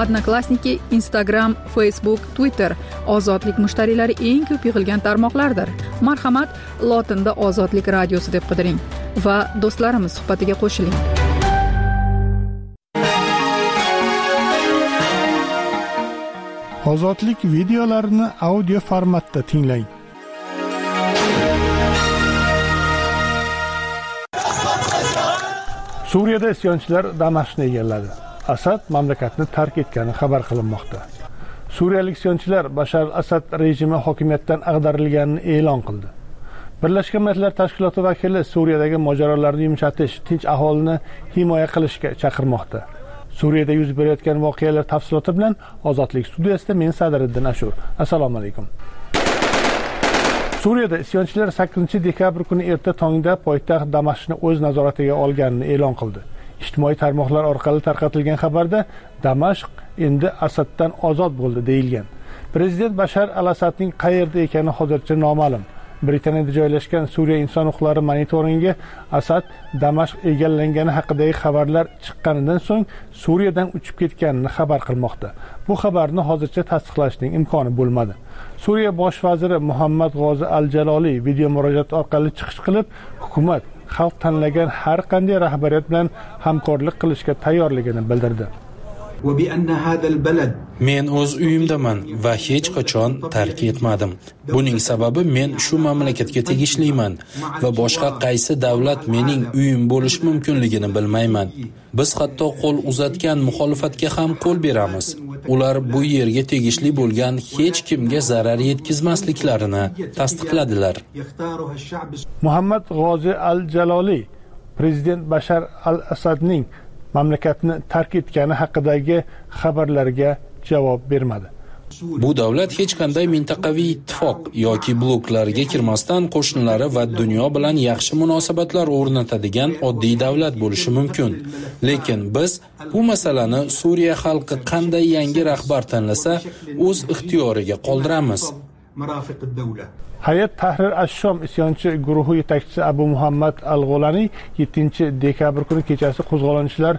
Odnoklassniki, Instagram, Facebook, Twitter ozodlik mushtariylari eng ko'p yig'ilgan tarmoqlardir. Marhamat, lotinda Ozodlik radiosi deb qidiring va do'stlarimiz suhbatiga qo'shiling. Ozodlik videolarini audio formatda tinglang. Suriyada isyonchilar Damashqni egalladi. Asad mamlakatni tark etgani xabar qilinmoqda. Suriyalik isyonchilar Bashar al-Asad rejimi hokimiyatdan ag'darilganini e'lon qildi. Birlashgan Millatlar Tashkiloti vakili Suriyadagi mojarolarni yumshatish, tinch aholini himoya qilishga chaqirmoqda. Suriyada yuz berayotgan voqealar tafsiloti bilan Ozodlik studiyasida men Sadriddin Ashur. Assalomu alaykum. Suriyada isyonchilar 8-dekabr kuni erta tongda poytaxt Damashqni o'z nazoratiga olganini e'lon qildi. Ijtimoiy tarmoqlar orqali tarqatilgan xabarda Damashq endi Asaddan ozod bo'ldi deyilgan. Prezident Bashar al-Asadning qayerda ekani hozircha noma'lum. Britaniyada joylashgan Suriya inson huquqlari monitoringi Asad Damashq egallangani haqidagi xabarlar chiqqanidan so'ng Suriyadan uchib ketganini xabar qilmoqda. Bu xabarni hozircha tasdiqlashning imkoni bo'lmadi. Suriya bosh vaziri Muhammad G'ozi al-Jaloliy video murojaat orqali chiqish qilib, hukumat xalq tanlagan har qanday rahbariyat bilan hamkorlik qilishga tayyorligini bildirdi. Men o'z uyimdaman va hech qachon tark etmadim. Buning sababi men shu mamlakatga tegishliman va boshqa qaysi davlat mening uyim bo'lishi mumkinligini bilmayman. Biz hatto qo'l uzatgan muxolifatga ham qo'l beramiz. Ular bu yerga tegishli bo'lgan hech kimga zarar yetkazmasliklarini tasdiqladilar. Muhammad G'ozi al-Jaloliy prezident Bashar al-Asadning mamlakatni tark etgani haqidagi xabarlarga javob bermadi. Bu davlat hech qanday mintaqaviy ittifoq yoki bloklarga kirmasdan qo'shnilari va dunyo bilan yaxshi munosabatlar o'rnatadigan oddiy davlat bo'lishi mumkin. Lekin biz bu masalani Suriya xalqi qanday yangi rahbar tanlasa, o'z ixtiyoriga qoldiramiz. Hayat Tahrir ash-Shom isyonchi guruhi yetakchisi Abu Muhammad al-G'olani 7-dekabr kuni kechasi qo'zg'olonchilar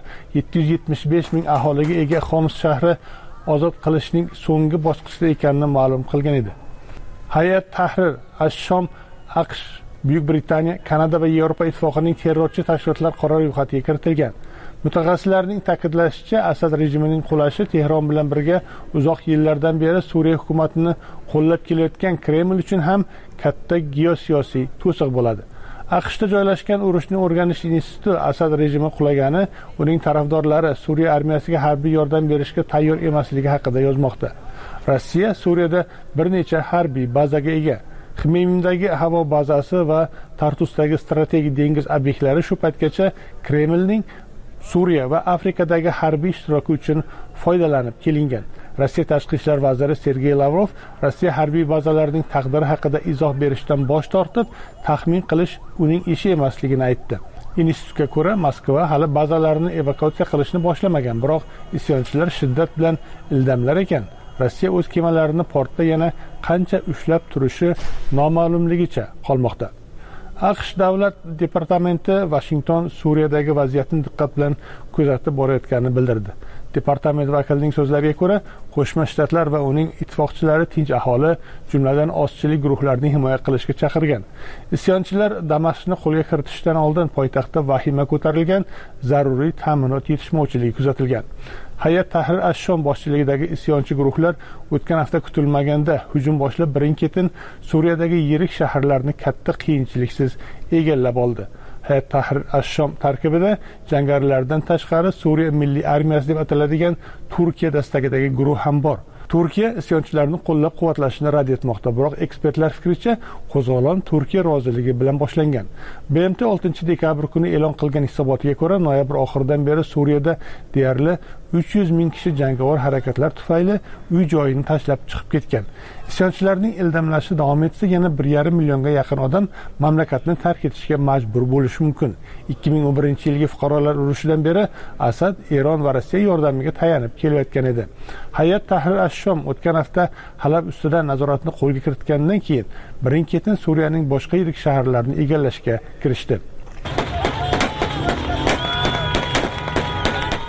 775 ming aholiga ega Xoms shahri ozod qilishning so'nggi bosqichida ekanini ma'lum qilgan edi. Hayat Tahrir ash-Shom AQSh, Buyuk Britaniya, Kanada va Yevropa ittifoqining terrorchi tashkilotlar qora ro'yxatiga kiritilgan. Mutaxassislarning ta'kidlashicha, Asad rejimining qulashi Tehron bilan birga uzoq yillardan beri Suriya hukumatini qo'llab kelayotgan Kreml uchun ham katta geosiyosiy to'siq bo'ladi. AQShda joylashgan urushni o'rganish instituti Asad rejimi qulagani, uning tarafdorlari Suriya armiyasiga harbiy yordam berishga tayyor emasligi haqida yozmoqda. Rossiya Suriyada bir necha harbiy bazaga ega. Xmeymimdagi havo bazasi va Tartusdagi strategik dengiz obyektlari shu paytgacha Kremlning Suriya va Afrikadagi harbiy ishtiroki uchun foydalanib kelingan. Rossiya tashqi ishlar vaziri Sergey Lavrov Rossiya harbiy bazalarining taqdiri haqida izoh berishdan bosh tortib, taxmin qilish uning ishi emasligini aytdi. Institutga ko'ra, Moskva hali bazalarni evakuatsiya qilishni boshlamagan, biroq isyonchilar shiddat bilan ildamlar ekan. Rossiya o'z kemalarini portda yana qancha ushlab turishi noma'lumligicha qolmoqda. AQSh davlat departamenti Washington Suriyadagi vaziyatni diqqat bilan kuzatib borayotganini bildirdi. Departament vakilining so'zlariga ko'ra, Qo'shma Shtatlar va uning ittifoqchilari tinch aholi, jumladan ozchilik guruhlarini himoya qilishga chaqirgan. Isyonchilar Damashqni qo'lga kiritishdan oldin poytaxtda vahima ko'tarilgan, zaruriy ta'minot yetishmovchiligi kuzatilgan. Hayat Tahrir ash-Shom boshchiligidagi isyonchi guruhlar o'tgan hafta kutilmaganda hujum boshlab birin-ketin Suriyadagi yirik shaharlarni katta qiyinchiliksiz egallab oldi. Hayat Tahrir ash-Shom tarkibida jangarilardan tashqari Suriya milliy armiyasi deb ataladigan Turkiya dastakidagi guruh ham bor. Turkiya isyonchilarni qo'llab-quvvatlashni rad etmoqda, biroq ekspertlar fikricha qo'zg'olon Turkiya roziligi bilan boshlangan. BMT 6-dekabr kuni e'lon qilgan hisobotiga ko'ra, noyabr oxiridan beri Suriyada deyarli 300 ming kishi jangovar harakatlar tufayli uy joyini tashlab chiqib ketgan. Isyonchilarning ildamlashi davom etsa, yana 1,5 millionga yaqin odam mamlakatni tark etishga majbur bo'lishi mumkin. 2011-yilgi fuqarolar urushidan beri Asad Eron va Rossiya yordamiga tayanib kelayotgan edi. Hayat Tahrir ash-Shom o'tgan hafta Halab ustidan nazoratni qo'lga kiritgandan keyin birin-ketin Suriyaning boshqa yirik shaharlarini egallashga kirishdi.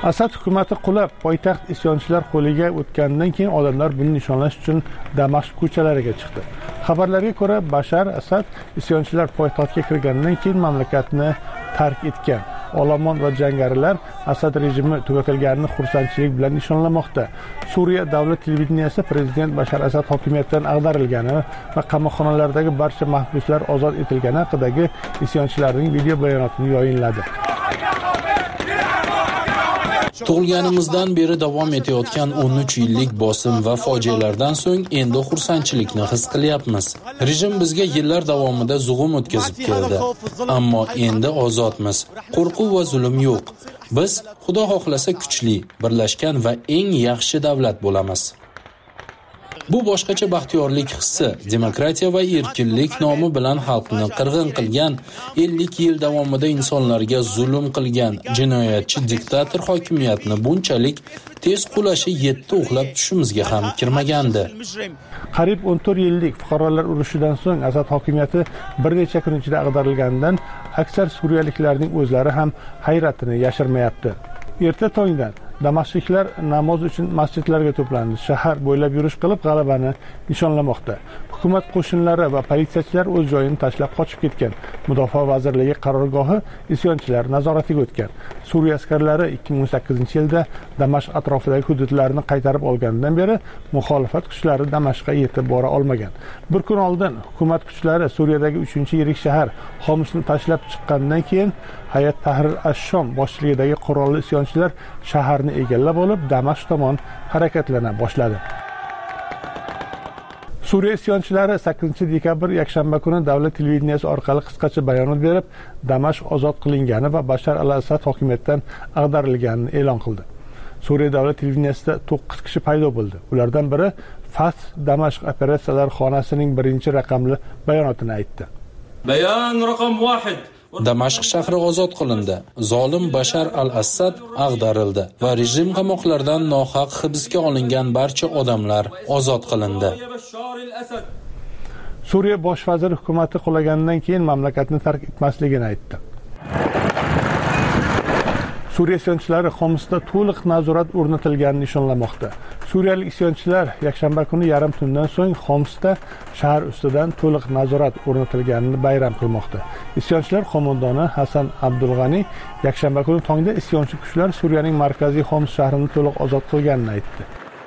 Asad hukumati qulab, poytaxt isyonchilar qo'liga o'tgandan keyin odamlar buni nishonlash uchun Damashq ko'chalariga chiqdi. Xabarlarga ko'ra, Bashar Asad isyonchilar poytaxtga kirgandan keyin mamlakatni tark etgan. Olomon va jangarilar Asad rejimi tugatilganini xursandchilik bilan nishonlamoqda. Suriya davlat televideniyasi prezident Bashar Asad hokimiyatdan ag'darilgani va qamoqxonalardagi barcha mahbuslar ozod etilgani haqidagi isyonchilarning video bayonotini yayınladi. Tug'ilganimizdan beri davom etayotgan 13 yillik bosim va fojialardan so'ng endi xursandchilikni his qilyapmiz. Rejim bizga yillar davomida zug'um o'tkazib keldi, ammo endi ozodmiz. Qo'rquv va zulm yo'q. Biz Xudo xohlasa kuchli, birlashgan va eng yaxshi davlat bo'lamiz. Bu boshqacha baxtiyorlik hissi, demokratiya va erkinlik nomi bilan xalqni qirg'in qilgan, 50 yil davomida insonlarga zulm qilgan jinoyatchi diktator hokimiyatni bunchalik tez qulashi yetti uxlab tushimizga ham kirmagandi. Qariyb 14 yillik fuqarolar urushidan so'ng Asad hokimiyati bir necha kun ichida ag'darilganidan aksar suriyaliklarning o'zlari ham hayratini yashirmayapti. Erta tongdan Damashqliklar namoz uchun masjidlarga to'plandi. Shahar bo'ylab yurish qilib g'alabani nishonlamoqda. Hukumat qo'shinlari va politsiyachilar o'z joyini tashlab qochib ketgan. Mudofaa vazirligi qarorgohi isyonchilar nazoratiga o'tgan. Suriya askarlari 2018-yilda Damashq atrofidagi hududlarni qaytarib olgandan beri muxolifat kuchlari Damashqqa yetib bora olmagan. Bir kun oldin hukumat kuchlari Suriyadagi 3-yirik shahar Homsni tashlab chiqqandan keyin Hayat Tahrir ash-Shom boshchiligidagi qurolli isyonchilar shaharni egallab olib, Damashq tomon harakatlana boshladi. Suriya isyonchilari 8-dekabr yakshanba kuni davlat televideniyasi orqali qisqacha bayonot berib, Damashq ozod qilingani va Bashar al-Asad hokimiyatdan ag'darilganini e'lon qildi. Suriya davlat televideniyasida 9 kishi paydo bo'ldi. Ulardan biri Fath Damashq operatsiyalar xonasining birinchi raqamli bayonotini aytdi. Bayon raqam 1: Damashq shahri ozod qilindi. Zolim Bashar al-Assad ag'darildi va rejim qamoqlaridan nohaq hibsga olingan barcha odamlar ozod qilindi. Suriya bosh vaziri hukumati qulagandan keyin mamlakatni tark etmasligini aytdi. Suriya isyonchalari Homsda to'liq nazorat o'rnatilganini nishonlamoqda. Suriyalik isyonchilar yakshanba kuni yarim tundan so'ng Homsda shahar ustidan to'liq nazorat o'rnatilganini bayram qilmoqda. Isyonchilar qo'mondoni Hasan Abdulg'ani yakshanba kuni tongda isyonchi kuchlar Suriyaning markaziy Homs shahrini to'liq ozod qilganini aytdi.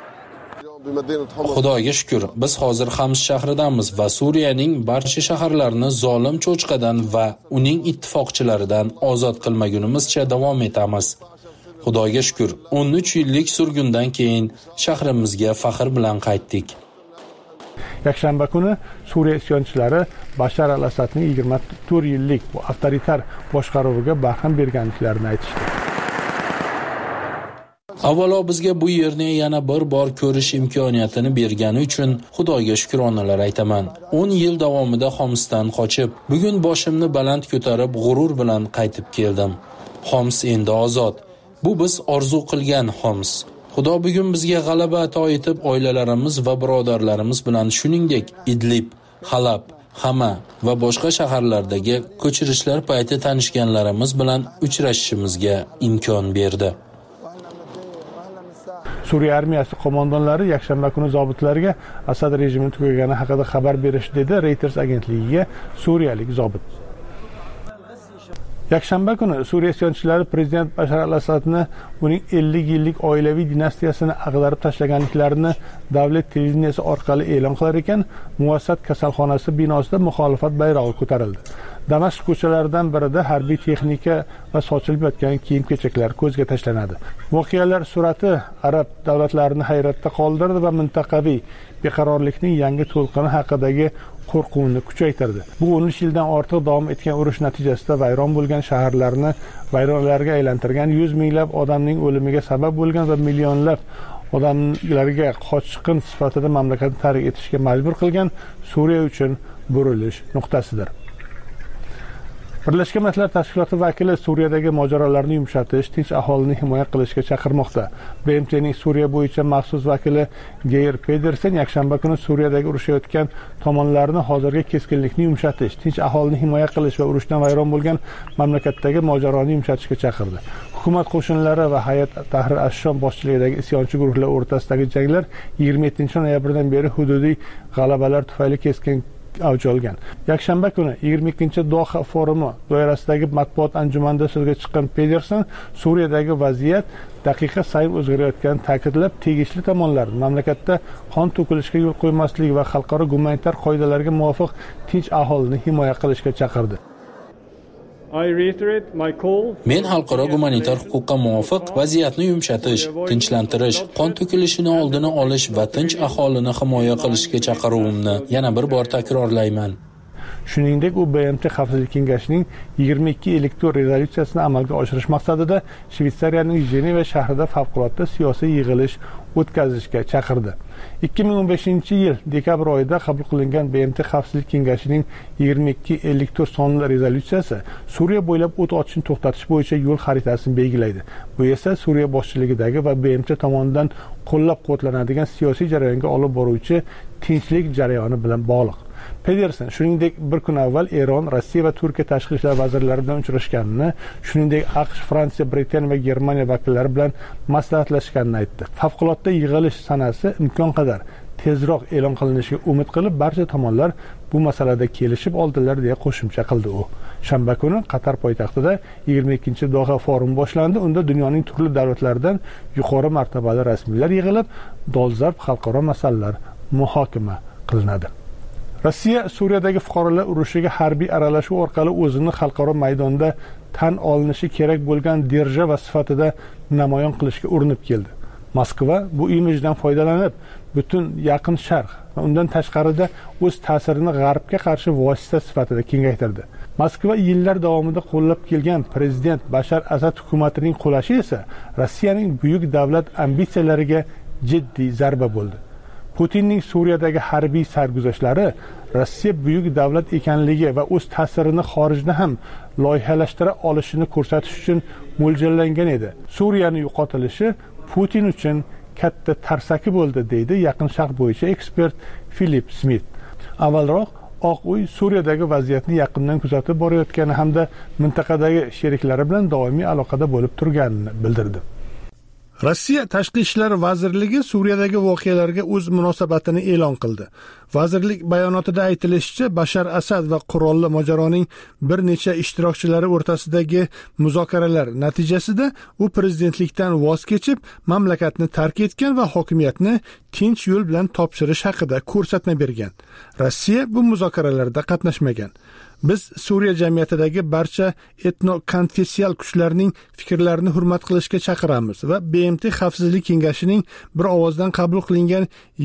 Xudoga shukr, biz hozir Homs shahridamiz va Suriyaning barcha shaharlarini zolim cho'chqadan va uning ittifoqchilaridan ozod qilmagunimizcha davom etamiz. Xudoga shukr, 13 yillik surgundan keyin shahrimizga faxr bilan qaytdik. Yakshanba kuni Suriya isyonchilari Bashar al-Asadning 24 yillik bu avtoritar boshqaruviga barham berganliklarini aytishdi. Avvalo bizga bu yerni yana bir bor ko'rish imkoniyatini bergani uchun Xudoga shukronalar aytaman. 10 yil davomida Homsdan qochib, bugun boshimni baland ko'tarib g'urur bilan qaytib keldim. Homs endi ozod. Bu biz orzu qilgan Homs. Xudo bugun bizga g'alaba ato etib, oilalarimiz va birodarlarimiz bilan shuningdek Idlib, Halab, Hama va boshqa shaharlardagi ko'chirishlar payti tanishganlarimiz bilan uchrashishimizga imkon berdi. Suriya armiyasi qo'mondonlari yakshanba kuni zobitlarga Asad rejimi tugagani haqida xabar berishdi, dedi Reuters agentligiga suriyalik zobit. Yakshanba kuni Suriya isyonchilari prezident Bashar al-Asadni uning 50 yillik oilaviy dinastiyasini ag'darib tashlaganliklarini davlat televideniyasi orqali e'lon qilar ekan, Muvassat kasalxonasi binosida muxolifat bayrog'i ko'tarildi. Damashq ko'chalaridan birida harbiy texnika va sochilib yotgan kiyim-kechaklar ko'zga tashlanadi. Voqealar surati arab davlatlarini hayratda qoldirdi va mintaqaviy beqarorlikning yangi to'lqini haqidagi qo'rquvni kuchaytirdi. Bu 13 yildan ortiq davom etgan urush natijasida vayron bo'lgan shaharlarni vayronlarga aylantirgan, 100 minglab odamning o'limiga sabab bo'lgan va millionlab odamlarga qochqin sifatida mamlakatni tark etishga majbur qilgan Suriya uchun burilish nuqtasidir. Birlashgan Millatlar Tashkiloti vakili Suriyadagi mojarolarni yumshatish, tinch aholini himoya qilishga chaqirmoqda. BMTning Suriya bo'yicha maxsus vakili Geir Pedersen yakshanba kuni Suriyadagi urushayotgan tomonlarni hozirgi keskinlikni yumshatish, tinch aholini himoya qilish va urushdan vayron bo'lgan mamlakatdagi mojaroni yumshatishga chaqirdi. Hukumat qo'shinlari va Hayat Tahrir ash-Shom boshchiligidagi isyonchi guruhlar o'rtasidagi janglar 27-noyabrdan beri hududiy g'alabalar tufayli keskin avj olgan. Yakshanba kuni 22-Doha forumi doirasidagi matbuot anjumanida so'zga chiqqan Pedersen Suriyadagi vaziyat daqiqa sayin o'zgarayotganini ta'kidlab, tegishli tomonlar mamlakatda qon to'kilishiga yo'l qo'ymaslik va xalqaro gumanitar qoidalarga muvofiq tinch aholini himoya qilishga chaqirdi. Men xalqaro gumanitar huquqqa muvofiq vaziyatni yumshatish, tinchlantirish, qon to'kilishini oldini olish va tinch aholini himoya qilishga chaqiruvimni yana bir bor takrorlayman. Shuningdek, u BMT Xavfsizlik kengashining 22 rezolyutsiyasini amalga oshirish maqsadida Shveysariyaning Jeneva shahrida favqulodda siyosiy yig'ilish o'tkazishga chaqirdi. 2015-yil dekabr oyida qabul qilingan BMT Xavfsizlik kengashining 2254 sonli rezolyutsiyasi Suriya bo'ylab o't ochishni to'xtatish bo'yicha yo'l xaritasini belgilaydi. Bu esa Suriya boshchiligidagi va BMT tomonidan qo'llab-quvvatlanadigan siyosiy jarayonga olib boruvchi tinchlik jarayoni bilan bog'liq. Pedersen shuningdek bir kun avval Eron, Rossiya va Turkiya tashqi ishlar vazirlari bilan uchrashganini, shuningdek AQSh, Fransiya, Britaniya va Germaniya vakillari bilan maslahatlashganini aytdi. Favqulodda yig'ilish sanasi imkon qadar tezroq e'lon qilinishiga umid qilib, barcha tomonlar bu masalada kelishib oldilar deya qo'shimcha qildi u. Shanba kuni Qatar poytaxtida 22-Doha forumi boshlandi. Unda dunyoning turli davlatlaridan yuqori martabali rasmiylar yig'ilib, dolzarb xalqaro masalalar muhokama qilinadi. Rossiya Suriyadagi fuqarolar urushiga harbiy aralashuv orqali o'zini xalqaro maydonda tan olinishi kerak bo'lgan держава sifatida namoyon qilishga urinib keldi. Moskva bu imijdan foydalanib, butun Yaqin Sharq va undan tashqarida o'z ta'sirini G'arbga qarshi vosita sifatida kengaytirdi. Moskva yillar davomida qo'llab kelgan prezident Bashar Asad hukumatining qulashi esa Rossiyaning buyuk davlat ambitsiyalariga jiddiy zarba bo'ldi. Putinning Suriyadagi harbiy sarguzashtlari Rossiya buyuk davlat ekanligi va o'z ta'sirini xorijda ham loyihalashtira olishini ko'rsatish uchun mo'ljallangan edi. Suriyani yo'qotilishi Putin uchun katta tarsaki bo'ldi, deydi Yaqin Sharq bo'yicha ekspert Philip Smith. Avvalroq Oq uy Suriyadagi vaziyatni yaqindan kuzatib borayotgani hamda mintaqadagi sheriklari bilan doimiy aloqada bo'lib turganini bildirdi. Rossiya Tashqi ishlar vazirligi Suriyadagi voqealarga o'z munosabatini e'lon qildi. Vazirlik bayonotida aytilishicha, Bashar Asad va qurolli mojaroning bir necha ishtirokchilari o'rtasidagi muzokaralar natijasida u prezidentlikdan voz kechib, mamlakatni tark etgan va hokimiyatni tinch yo'l bilan topshirish haqida ko'rsatma bergan. Rossiya bu muzokaralarda qatnashmagan. Biz Suriya jamiyatidagi barcha etno-konfessial kuchlarning fikrlarini hurmat qilishga chaqiramiz va BMT Xavfsizlik kengashining bir ovozdan qabul qilingan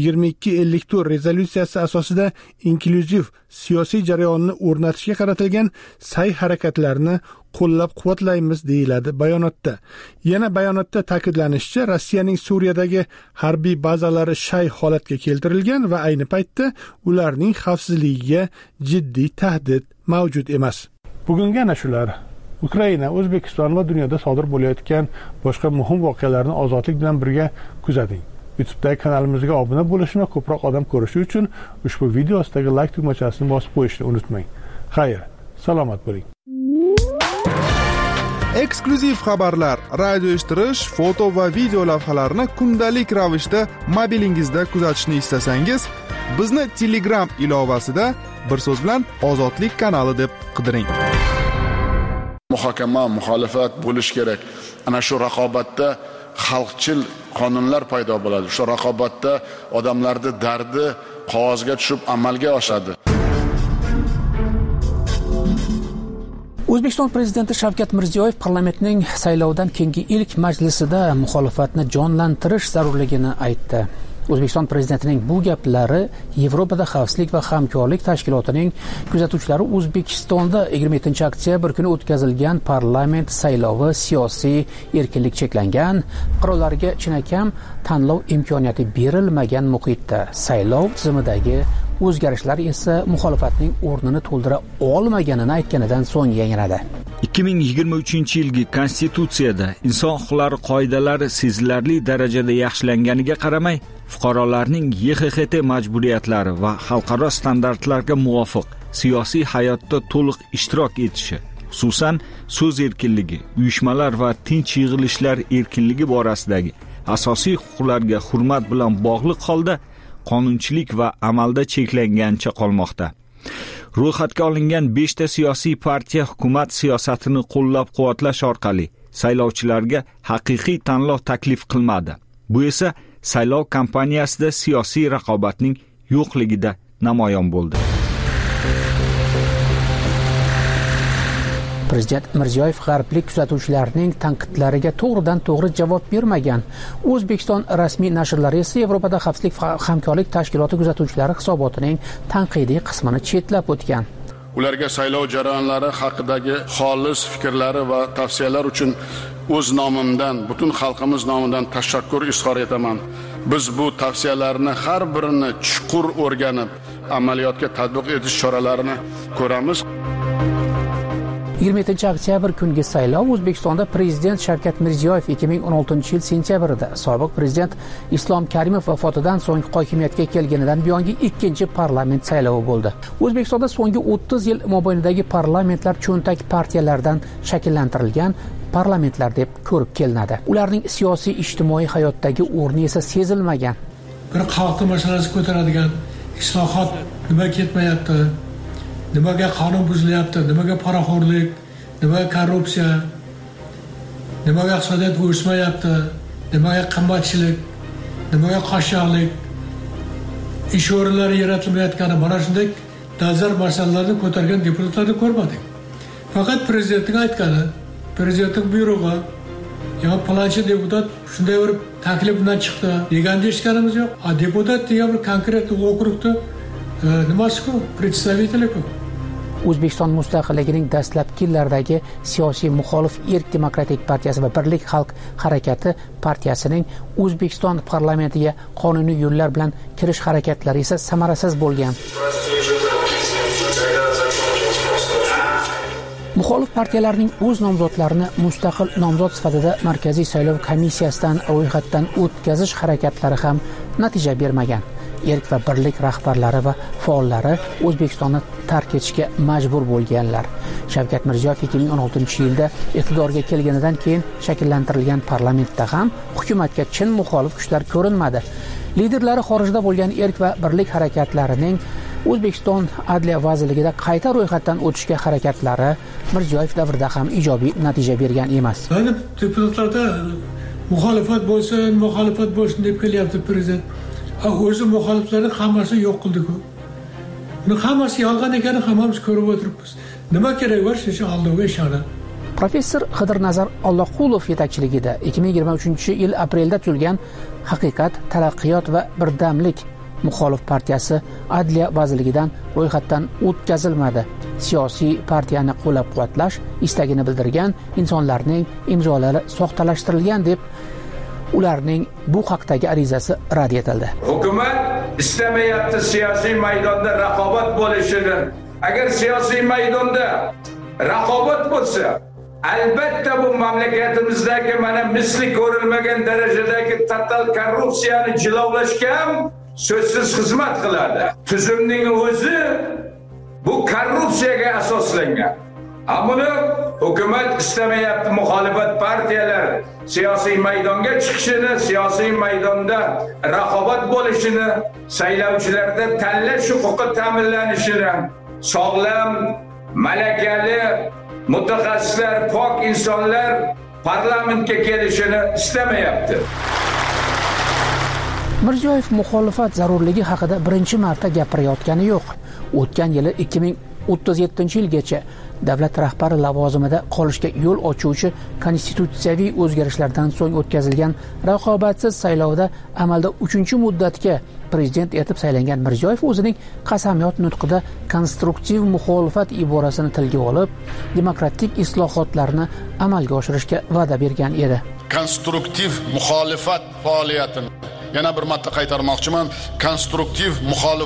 2254 rezolyutsiyasi asosida inklyuziv siyosiy jarayonni o'rnatishga qaratilgan sa'y-harakatlarni qo'llab-quvvatlaymiz, deyiladi bayonotda. Yana bayonotda ta'kidlanishicha, Rossiyaning Suriyadagi harbiy bazalari shay holatga keltirilgan va ayni paytda ularning xavfsizligiga jiddiy tahdid mavjud emas. Bugungi ana shular. Ukraina, O'zbekiston va dunyoda sodir bo'layotgan boshqa muhim voqealarni ozodlik bilan birga kuzating. YouTube'dagi kanalimizga obuna bo'lishni va ko'proq odam ko'rishi uchun ushbu video ostidagi like tugmachasini bosib qo'yishni unutmang. Xayr, salomat bo'ling. Eksklyuziv xabarlar, radio eshittirish, foto va video lavhalarni kundalik ravishda mobilingizda kuzatishni istasangiz, bizni Telegram ilovasida bir so'z bilan Ozodlik kanali deb qidiring. Muhokama, muxolifat bo'lish kerak. Ana shu raqobatda xalqchil qonunlar paydo bo'ladi. Shu raqobatda odamlarning dardi qog'ozga tushib amalga oshadi. O'zbekiston prezidenti Shavkat Mirziyoyev parlamentning saylovdan keyingi ilk majlisida muxolifatni jonlantirish zarurligini aytdi. O'zbekiston prezidentining bu gaplari Yevropada xavfsizlik va hamkorlik tashkilotining kuzatuvchilari O'zbekistonda 27-oktyabr kuni o'tkazilgan parlament saylovi siyosiy erkinlik cheklangan, fuqarolarga chinakam tanlov imkoniyati berilmagan muhitda saylov tizimidagi o'zgarishlar esa muxolifatning o'rnini to'ldira olmaganini aytganidan so'ng yangradi. 2023-yilgi konstitutsiyada inson huquqlari qoidalari sezilarli darajada yaxshilanganiga qaramay, fuqarolarning YXHT majburiyatlari va xalqaro standartlarga muvofiq siyosiy hayotda to'liq ishtirok etishi, xususan so'z erkinligi, uyushmalar va tinch yig'ilishlar erkinligi borasidagi asosiy huquqlarga hurmat bilan bog'liq holda qonunchilik va amalda cheklangancha qolmoqda. Ro'yxatga olingan 5 ta siyosiy partiya hukumat siyosatini qo'llab-quvvatlash orqali saylovchilarga haqiqiy tanlov taklif qilmadi. Bu esa saylov kampaniyasida siyosiy raqobatning yo'qligida namoyon bo'ldi. Prezident Mirziyoyev g'arblik kuzatuvchilarning tanqidlariga to'g'ridan-to'g'ri javob bermagan. O'zbekiston rasmiy nashrlari esa Yevropada xavfsizlik va hamkorlik tashkiloti kuzatuvchilari hisobotining tanqidiy qismini chetlab o'tgan. Ularga saylov jarayonlari haqidagi xolis fikrlari va tavsiyalar uchun o'z nomimdan, butun xalqimiz nomidan tashakkur izhor etaman. Biz bu tavsiyalarni har birini chuqur o'rganib, amaliyotga tatbiq etish choralarini ko'ramiz. 27 oktyabr kungi saylov O'zbekistonda prezident Shavkat Mirziyoyev 2016 yil sentyabrida sobiq prezident Islom Karimov vafotidan so'ng hokimiyatga kelganidan buyongi ikkinchi parlament saylovi bo'ldi. O'zbekistonda so'nggi 30 yil mobaynidagi parlamentlar cho'ntak partiyalardan shakllantirilgan parlamentlar deb ko'rib kelinadi. Ularning siyosiy ijtimoiy hayotdagi o'rni esa sezilmagan. Bir xalqning masalasi ko'taradigan islohot nima ketmayapti? Nimaga qonun buzilyapti? Nimaga poraxo'rlik? Nimaga korrupsiya? Nimaga iqtisodiyot o'smayapti? Nimaga qimmatchilik? Nimaga qashshoqlik? Ish o'rinlari yaratilmayotgani, mana shunday dolzarb masalalarni ko'targan deputatlarni ko'rmadik. Faqat prezidentning aytgani, prezidentning buyrug'i, yo planchi deputat shunday bir taklif bilan chiqdi deganni eshitganimiz yo'q. Deputat degan bir konkret okrugda nimasi-ku, представители-ku. O'zbekiston mustaqilligining dastlabki yillardagi siyosiy muxolif Erk demokratik partiyasi va Birlik xalq harakati partiyasining O'zbekiston parlamentiga qonuniy yo'llar bilan kirish harakatlari esa samarasiz bo'lgan. Muxolif partiyalarning o'z nomzodlarini mustaqil nomzod sifatida Markaziy saylov komissiyasidan ro'yxatdan o'tkazish harakatlari ham natija bermagan. Erk va Birlik rahbarlari va faollari O'zbekistonni tark etishga majbur bo'lganlar. Shavkat Mirziyoyev 2016-yilda iqtidorga kelganidan keyin shakllantirilgan parlamentda ham hukumatga chin muxolif kuchlar ko'rinmadi. Liderlari xorijda bo'lgan Erk va Birlik harakatlarining O'zbekiston Adliya vazirligida qayta ro'yxatdan o'tishga harakatlari Mirziyoyev davrida ham ijobiy natija bergan emas. Deputatlarda muxolifat bo'lsin deb kelyapti prezident. O'zi muxoliflarning hammasi yo'q qildi-ku. Buni hammasi yolg'on ekanini hammamiz ko'rib o'tiribmiz. Nima kerak bor shu aldovga ishonib? Professor Qidirnazar Alloqulov yetakchiligida 2023-yil aprelda tuzilgan Haqiqat, taraqqiyot va birdamlik muxolif partiyasi Adliya vazirligidan ro'yxatdan o'tkazilmadi. Siyosiy partiyani qo'llab-quvvatlash istagini bildirgan insonlarning imzolari soxtalashtirilgan deb ularning bu haqdagi arizasi rad etildi. Hukumat istamayapti siyosiy maydonda raqobat bo'lishini. Agar siyosiy maydonda raqobat bo'lsa, albatta bu mamlakatimizdagi mana misli ko'rilmagan darajadagi total korrupsiyani jilovlashga ham so'zsiz xizmat qiladi. Tuzumning o'zi bu korrupsiyaga asoslangan. Ammo hukumat istamayapti muxolifat partiyalar siyosiy maydonga chiqishini, siyosiy maydonda raqobat bo'lishini, saylovchilarda tanlash huquqi ta'minlanishini, sog'lom, malakali mutaxassislar, pok insonlar parlamentga kelishini istamayapti. Mirziyoyev muxolifat zarurligi haqida birinchi marta gapirayotgani yo'q. O'tgan yili 2037-yilgacha davlat rahbari lavozimida qolishga yo'l ochuvchi konstitutsiyaviy o'zgarishlardan so'ng o'tkazilgan raqobatsiz saylovda amalda 3-muddatga prezident etib saylangan Mirziyoyev o'zining qasamyod nutqida konstruktiv muxolifat iborasini tilga olib, demokratik islohotlarni amalga oshirishga va'da bergan edi. Konstruktiv muxolifat faoliyatini yana bir marta qaytarmoqchiman. Konstruktiv muxolifat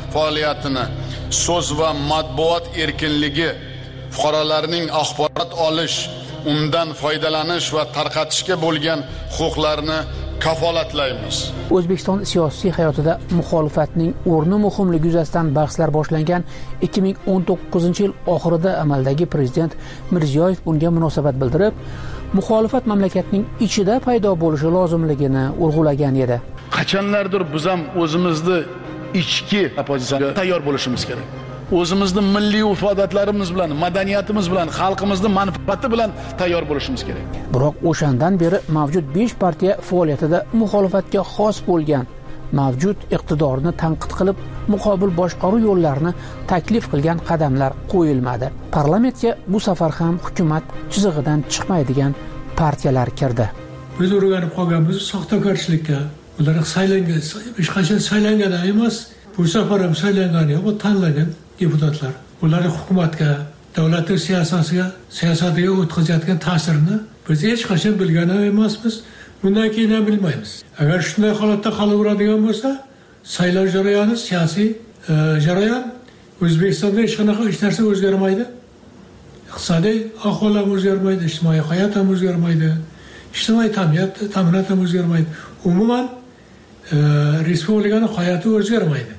faoliyatini, so'z va matbuot erkinligi, fuqarolarning axborot olish, undan foydalanish va tarqatishga bo'lgan huquqlarini kafolatlaymiz. O'zbekiston siyosiy hayotida muxolifatning o'rni muhimligi yuzasidan bahslar boshlangan 2019-yil oxirida amaldagi prezident Mirziyoyev bunga munosabat bildirib, muxolifat mamlakatning ichida paydo bo'lishi lozimligini urg'ulagan edi. Qachonlardir biz ham o'zimizni ichki oppozitsiyaga tayyor bo'lishimiz kerak. O'zimizni milliy urf-odatlarimiz bilan, madaniyatimiz bilan, xalqimizning manfaati bilan tayyor bo'lishimiz kerak. Biroq o'shandan beri mavjud 5 partiya faoliyatida muxolifatga xos bo'lgan, mavjud iqtidorni tanqid qilib, muqobil boshqaruv yo'llarini taklif qilgan qadamlar qo'yilmadi. Parlamentga bu safar ham hukumat chizig'idan chiqmaydigan partiyalar kirdi. Biz o'rganib qolganmiz soxtakorchilikka. Ular saylangan, hech qachon saylangan emas. Bu safar ham saylangan yo'q, bu tanlangan deputatlar. Ularning hukumatga, davlatning siyosatiga o'tkazayotgan ta'sirini biz hech qachon bilgan emasmiz. Bundan keyin ham bilmaymiz. Agar shunday holatda qolaveradigan bo'lsa, saylov jarayoni, siyosiy jarayon O'zbekistonda hech qanaqa hech narsa o'zgarmaydi. Iqtisodiy ahvol ham o'zgarmaydi, ijtimoiy hayot ham o'zgarmaydi, ijtimoiy ta'minot ham o'zgarmaydi. Umuman respublikaning hayoti o'zgarmaydi.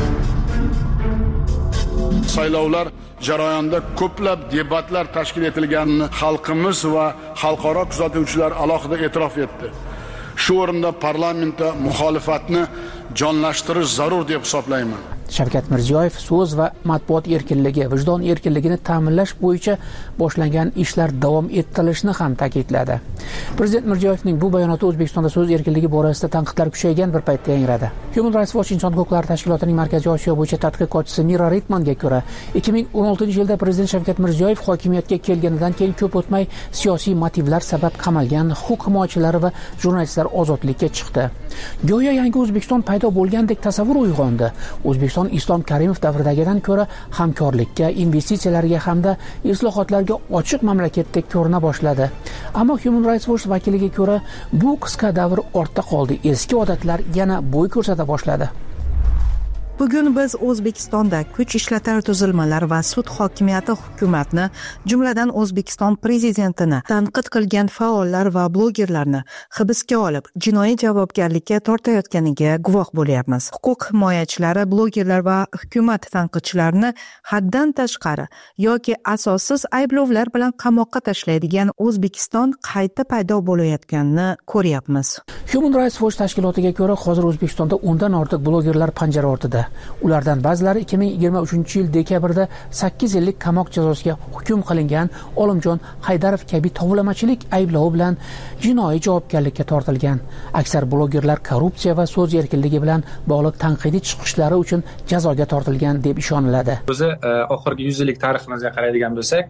Saylovlar jarayonida ko'plab debatlar tashkil etilganini xalqimiz va xalqaro kuzatuvchilar alohida e'tirof etdi. Shu o'rinda parlamentda muxolifatni jonlashtirish zarur deb hisoblayman. Shavkat Mirziyoyev so'z va matbuot erkinligi, vijdon erkinligini ta'minlash bo'yicha boshlangan ishlar davom ettirilishini ham ta'kidladi. Prezident Mirziyoyevning bu bayonoti O'zbekistonda so'z erkinligi borasida tanqidlar kuchaygan bir paytda yangradi. Human Rights Watch inson huquqlari tashkilotining Markaziy Osiyo bo'yicha tadqiqotchisi Mira Ritmanga ko'ra, 2016-yilda Prezident Shavkat Mirziyoyev hokimiyatga kelganidan keyin ko'p o'tmay siyosiy motivlar sabab qamalgan huquq himoyachilari va jurnalistlar ozodlikka chiqdi. Go'yo yangi O'zbekiston paydo bo'lgandek tasavvur uyg'ondi. O'zbekiston Islom Karimov davridagidan ko'ra hamkorlikka, investitsiyalarga hamda islohotlarga ochiq mamlakatdek ko'rina boshladi. Ammo Human Rights Watch vakiliga ko'ra, bu qisqa davr ortda qoldi. Eski odatlar yana bo'y ko'rsata boshladi. Bugun biz O'zbekistonda kuch ishlatar tuzilmalar va sud hokimiyati hukumatni, jumladan O'zbekiston prezidentini tanqid qilgan faollar va blogerlarni hibsga olib, jinoiy javobgarlikka tortayotganiga guvoh bo'lyapmiz. Huquq himoyachilari, blogerlar va hukumat tanqidchilarini haddan tashqari yoki asossiz ayblovlar bilan qamoqqa tashlaydigan O'zbekiston qayta paydo bo'layotganini ko'ryapmiz. Human Rights Watch tashkilotiga ko'ra, hozir O'zbekistonda 10 dan ortiq blogerlar panjara ortida. Ulardan ba'zilari 2023-yil dekabrda 8 yillik qamoq jazosiga hukm qilingan Olimjon Haydarov kabi tovlamachilik ayblovi bilan jinoiy javobgarlikka tortilgan. Aksar blogerlar korrupsiya va so'z erkinligi bilan bog'liq tanqidiy chiqishlari uchun jazoga tortilgan deb ishoniladi. O'zi oxirgi 100 yillik tariximizga qaraydigan bo'lsak,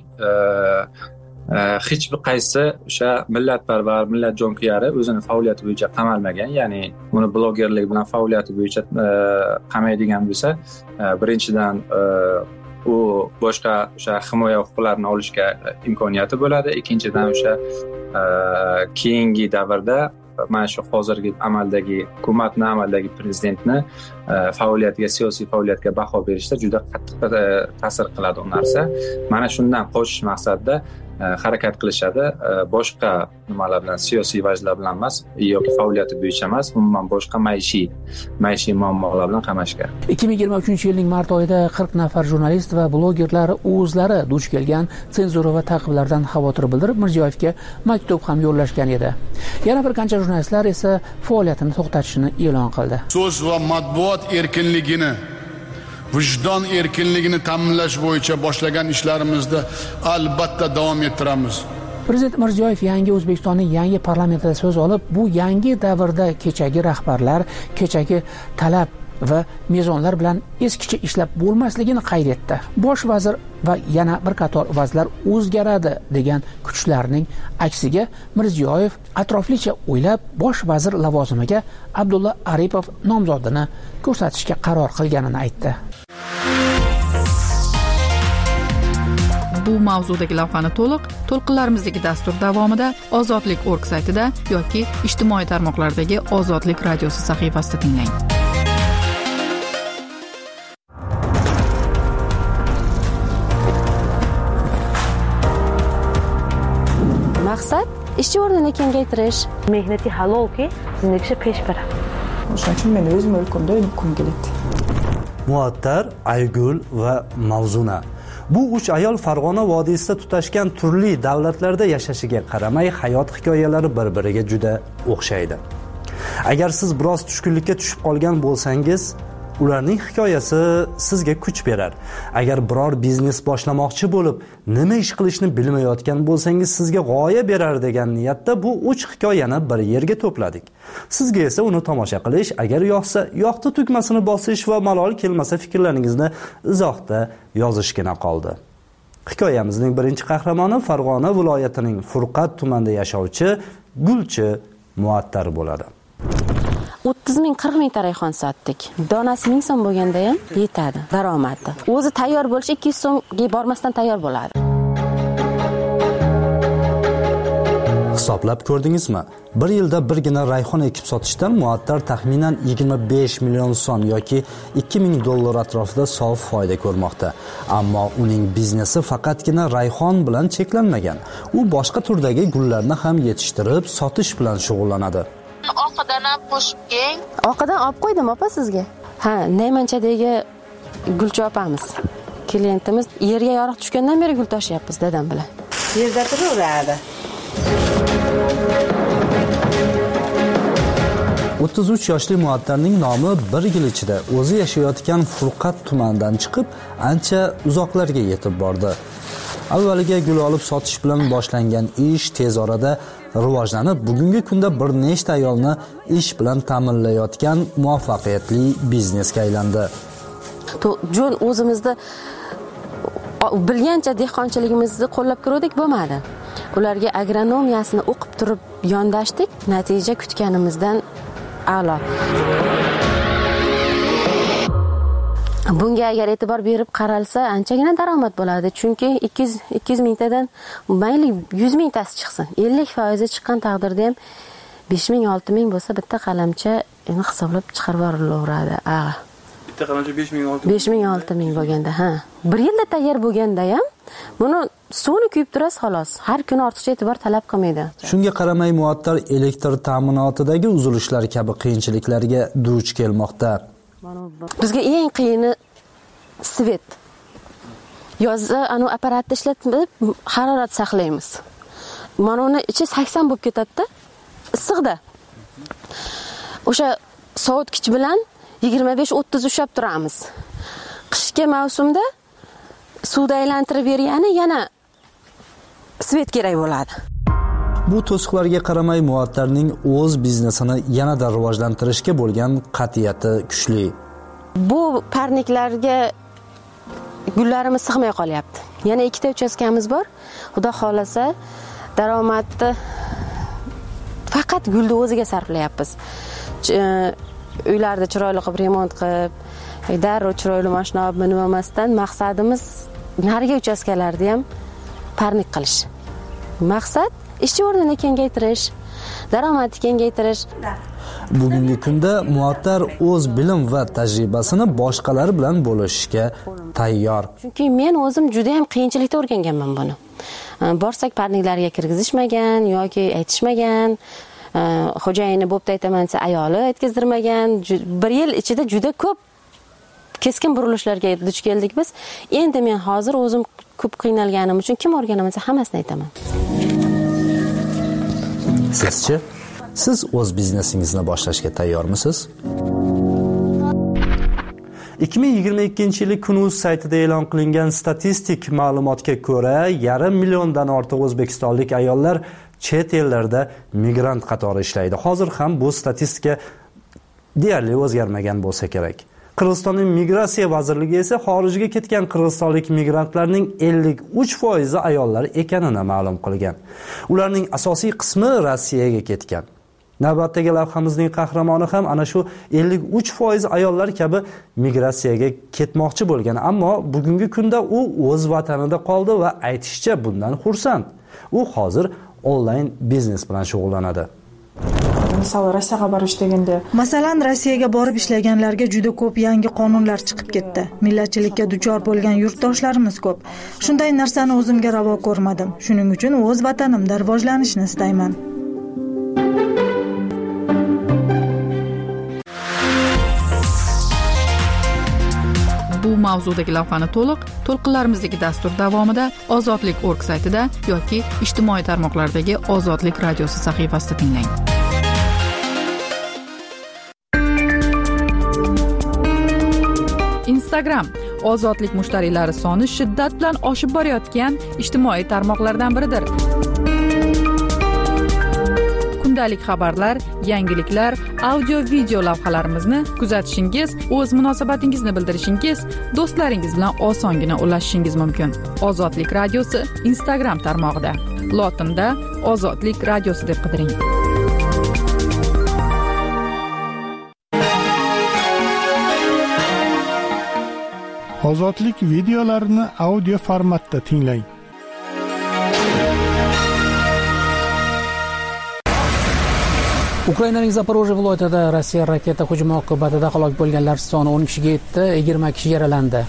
hech bir qaysi o'sha millatparvar, millat jonkuyari o'zini faoliyati bo'yicha qamalmagan, ya'ni uni blogerlik bilan faoliyati bo'yicha qamaydigan bo'lsa, birinchidan u boshqa o'sha himoya huquqlarini olishga imkoniyati bo'ladi. Ikkinchidan o'sha keyingi davrda mana shu hozirgi hukumatni amaldagi prezidentni faoliyatiga, siyosiy faoliyatga baho berishda juda qattiq ta'sir qiladi u narsa. Mana shundan qochish maqsadida harakat qilishadi. Boshqa nimalar bilan, siyosiy vajlar bilan emas yoki faoliyati bo'yicha emas, umuman boshqa maishiy muammolar bilan qamashgan. 2023-yilning mart oyida 40 nafar jurnalist va blogerlar o'zlari duch kelgan senzura va ta'qiblardan xavotir bildirib, Mirziyoyevga maktub ham yo'llashgan edi. Yana bir qancha jurnalistlar esa faoliyatini to'xtatishini e'lon qildi. So'z va matbuot erkinligini, vijdon erkinligini ta'minlash bo'yicha boshlagan ishlarimizda albatta davom ettiramiz. Prezident Mirziyoyev yangi O'zbekistonning yangi parlamentida so'z olib, bu yangi davrda kechagi rahbarlar, kechagi talab va mezonlar bilan eskicha ishlab bo'lmasligini qayd etdi. Bosh vazir va yana bir qator vazirlar o'zgaradi degan kuchlarning aksiga Mirziyoyev atroflicha o'ylab bosh vazir lavozimiga Abdulla Aripov nomzodini ko'rsatishga qaror qilganini aytdi. Bu mavzudagi lavhani to'lqinlarimizdagi dastur davomida Ozodlik.org saytida yoki ijtimoiy tarmoqlardagi Ozodlik radiosi sahifasida tinglang. ishchi o'rnini kengaytirish, mehnati halolki, zindagi pesh beradi. O'shaning uchun men o'z mulkimda uyqum keladi. Muattar, Aygul va Mavzuna. Bu 3 ayol Farg'ona vodiysida tutashgan turli davlatlarda yashashiga qaramay hayot hikoyalari bir-biriga juda o'xshaydi. Agar siz biroz tushkunlikka tushib qolgan bo'lsangiz, ularning hikoyasi sizga kuch berar. Agar biror biznes boshlamoqchi bo'lib, nima ish qilishni bilmayotgan bo'lsangiz, sizga g'oya berar degan niyatda bu 3 hikoyani bir yerga to'pladik. Sizga esa uni tomosha qilish, agar yoqsa, yoqdi tugmasini bosish va malol kelmasa fikrlaringizni izohda yozishgina qoldi. Hikoyamizning birinchi qahramoni Farg'ona viloyatining Furqat tumanida yashovchi Gulchi Muattar bo'ladi. 30 ming 40 ming rayhon sotdik. Donasi 1000 so'm bo'lganda ham yetadi daromadi. O'zi tayyor bo'lish 200 so'mga bormasdan tayyor bo'ladi. Hisoblab ko'rdingizmi? Bir yilda birgina rayhon ekib sotishdan Muattar taxminan 25 million so'm yoki 2000 dollar atrofida sof foyda ko'rmoqda. Ammo uning biznesi faqatgina rayhon bilan cheklanmagan. U boshqa turdagi gullarni ham yetishtirib, sotish bilan shug'ullanadi. Oqidan ham qo'shib keng. Oqidan olib qo'ydim opa sizga. Ha, Naymanchadagi gulchi opamiz. Klientimiz yerga yoriq tushgandan beri gul tashyapmiz dadam bilan. Yerda turaveradi. 33 yoshli Muattarning nomi bir yil ichida o'zi yashayotgan Furqat tumanidan chiqib, ancha uzoqlarga yetib bordi. Avvaliga gul olib sotish bilan boshlangan ish tez orada rivojlanib, bugungi kunda bir nechta ayolni ish bilan ta'minlayotgan muvaffaqiyatli biznesga aylandi. Jo'n o'zimizda bilgancha dehqonchiligimizni qo'llab ko'rdik, bo'lmadi. Ularga agronomiyasini o'qib turib yondashdik, natija kutganimizdan a'lo. Bunga agar e'tibor berib qaralsa, anchagina daromad bo'ladi. Chunki 200 mingtadan mayli 100 mingtasi chiqsin. 50% chiqqan taqdirda ham 5 ming, 6 ming bo'lsa bitta qalamcha endi hisoblab chiqarib yuborilaveradi. Bitta qalamcha 5 ming, 6 ming bo'lganda, ha. Bir yilda tayyor bo'lganda ham buni suvni kuyib turasiz xolos. Har kuni ortiqcha e'tibor talab qilmaydi. Shunga qaramay Muattar elektr ta'minotidagi uzilishlar kabi qiyinchiliklarga duch kelmoqda. Bizga eng qiyini svet. Yozda anu apparatni ishlatib harorat saqlaymiz. Mana uni ichi 80 bo'lib ketadi-da, issiqda. O'sha sovutgich bilan 25-30 ushlab turamiz. Qishki mavsumda suvda aylantirib bergani yana svet kerak bo'ladi. Bu to'siqlarga qaramay Muattarning o'z biznesini yanada rivojlantirishga bo'lgan qat'iyati kuchli. Bu parniklarga gullarimiz sig'may qolyapti. Yana 2 ta uchastkamiz bor. Xudo xolasa daromadni faqat gulni o'ziga sarflayapmiz. Uylarda chiroyli qilib remont qilib, darrov chiroyli mashina olib minmasdan maqsadimiz narigi uchastkalarda ham parnik qilish. Maqsad ishchi o'rnini kengaytirish, daromadni kengaytirish. Bugungi kunda Muattar o'z bilim va tajribasini boshqalar bilan bo'lishishga tayyor. Chunki men o'zim juda ham qiyinchilikda o'rganganman buni. Borsak parniklarga kirgizishmagan yoki aytishmagan, xo'jayini bo'pti aytaman desa ayoli aytgizdirmagan. Bir yil ichida juda ko'p keskin burilishlarga duch keldik biz. Endi men hozir o'zim ko'p qiynalganim uchun kim o'rganamasa hammasini aytaman. Sizchi? Siz o'z biznesingizni boshlashga tayyormisiz? 2022-yil Kun.uz saytida e'lon qilingan statistik ma'lumotga ko'ra, 500 milliondan ortiq o'zbekistonlik ayollar chet ellarda migrant qatori ishlaydi. Hozir ham bu statistika deyarli o'zgarmagan bo'lsa kerak. Qirg'izistonning migratsiya vazirligi esa xorijga ketgan qirg'izistonlik migrantlarning 53% ayollar ekanini ma'lum qilgan. Ularning asosiy qismi Rossiyaga ketgan. Navbatdagi lavhamizning qahramoni ham ana shu 53% ayollar kabi migratsiyaga ketmoqchi bo'lgan, ammo bugungi kunda u o'z vatanida qoldi va aytishicha bundan xursand. U hozir onlayn biznes bilan shug'ullanadi. Misol Rossiyaga borish deganda, masalan, Rossiyaga borib ishlaganlarga juda ko'p yangi qonunlar chiqib ketdi. Millatchilikka duchor bo'lgan yurtdoshlarimiz ko'p. Shunday narsani o'zimga ravo ko'rmadim. Shuning uchun o'z vatanimda rivojlanishni istayman. Bu mavzudagi lavhani to'lqinlarimizdagi dastur davomida Ozodlik.org saytida yoki ijtimoiy tarmoqlardagi Ozodlik radiosi sahifasida tinglang. Instagram Ozodlik mushtariylari soni shiddat bilan oshib borayotgan ijtimoiy tarmoqlardan biridir. Kundalik xabarlar, yangiliklar, audio-video lavhalarimizni kuzatishingiz, o'z munosabatingizni bildirishingiz, do'stlaringiz bilan osongina ulashishingiz mumkin. Ozodlik radiosi Instagram tarmog'ida. Lotinda Ozodlik radiosi deb qidiring. Ozodlik videolarini audio formatda tinglang. Ukrainaning Zaporojye viloyatida Rossiya raketa hujumi oqibatida halok bo'lganlar soni 10 kishiga yetdi, 20 kishi yaralandi.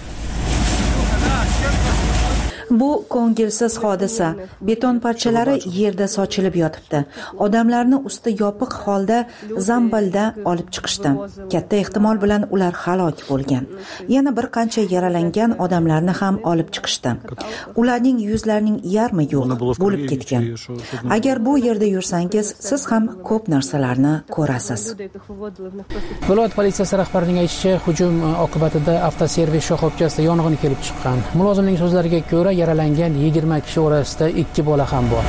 Bu ko'ngilsiz hodisa. Beton parchalari yerda sochilib yotibdi. Odamlarni usti yopiq holda zambilda olib chiqishdi. Katta ehtimol bilan ular halok bo'lgan. Yana bir qancha yaralangan odamlarni ham olib chiqishdi. Ularning yuzlarining yarmi yo'q, bo'lib ketgan. Agar bu yerda yursangiz, siz ham ko'p narsalarni ko'rasiz. Viloyat politsiyasi rahbarining aytishicha, hujum oqibatida avtoservis shoxobchasida yong'in kelib chiqqan. Mulozimning so'zlariga ko'ra, yaralangan 20 kishi orasida 2 bola ham bor.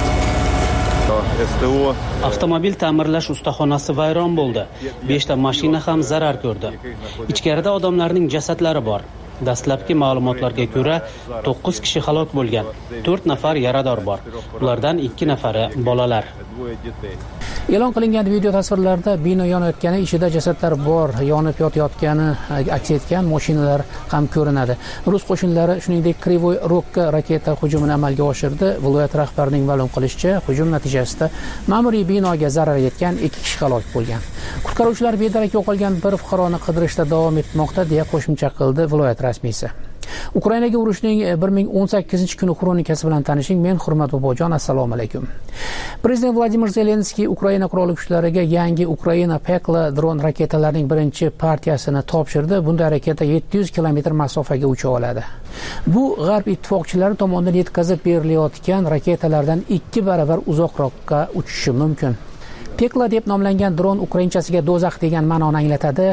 Avtomobil ta'mirlash ustaxonasi vayron bo'ldi. 5 ta mashina ham zarar ko'rdi. Ichkarida odamlarning jasadlari bor. Dastlabki ma'lumotlarga ko'ra 9 kishi halok bo'lgan. 4 nafar yarador bor. Ulardan 2 nafari bolalar. E'lon qilingan video tasvirlarda bino yonayotgani, ichida jasadlar bor, yonib yotayotgani aks etgan mashinalar ham ko'rinadi. Rus qo'shinlari shuningdek Krivoy Rogga raketa hujumini amalga oshirdi. Viloyat rahbarining ma'lum qilishicha, hujum natijasida ma'muriy binoga zarar yetgan 2 kishi halok bo'lgan. Qutqaruvchilar bedarak yo'qolgan bir fuqaroni qidirishda davom etmoqda, deya qo'shimcha qildi viloyat rasmiysi. Ukrainaga urushning 1018-kuni xronikasi bilan tanishing. Men Hurmat Bobojon, assalomu alaykum. Prezident Vladimir Zelenskiy Ukraina qurolli kuchlariga yangi Ukraina Pekla dron raketalarining birinchi partiyasini topshirdi. Bunday raketa 700 kilometr masofaga ucha oladi. Bu G'arb ittifoqchilari tomonidan yetkazib berilayotgan raketalardan 2 barobar uzoqroqqa uchishi mumkin. Pekla deb nomlangan dron ukrainchasiga do'zax degan ma'noni anglatadi.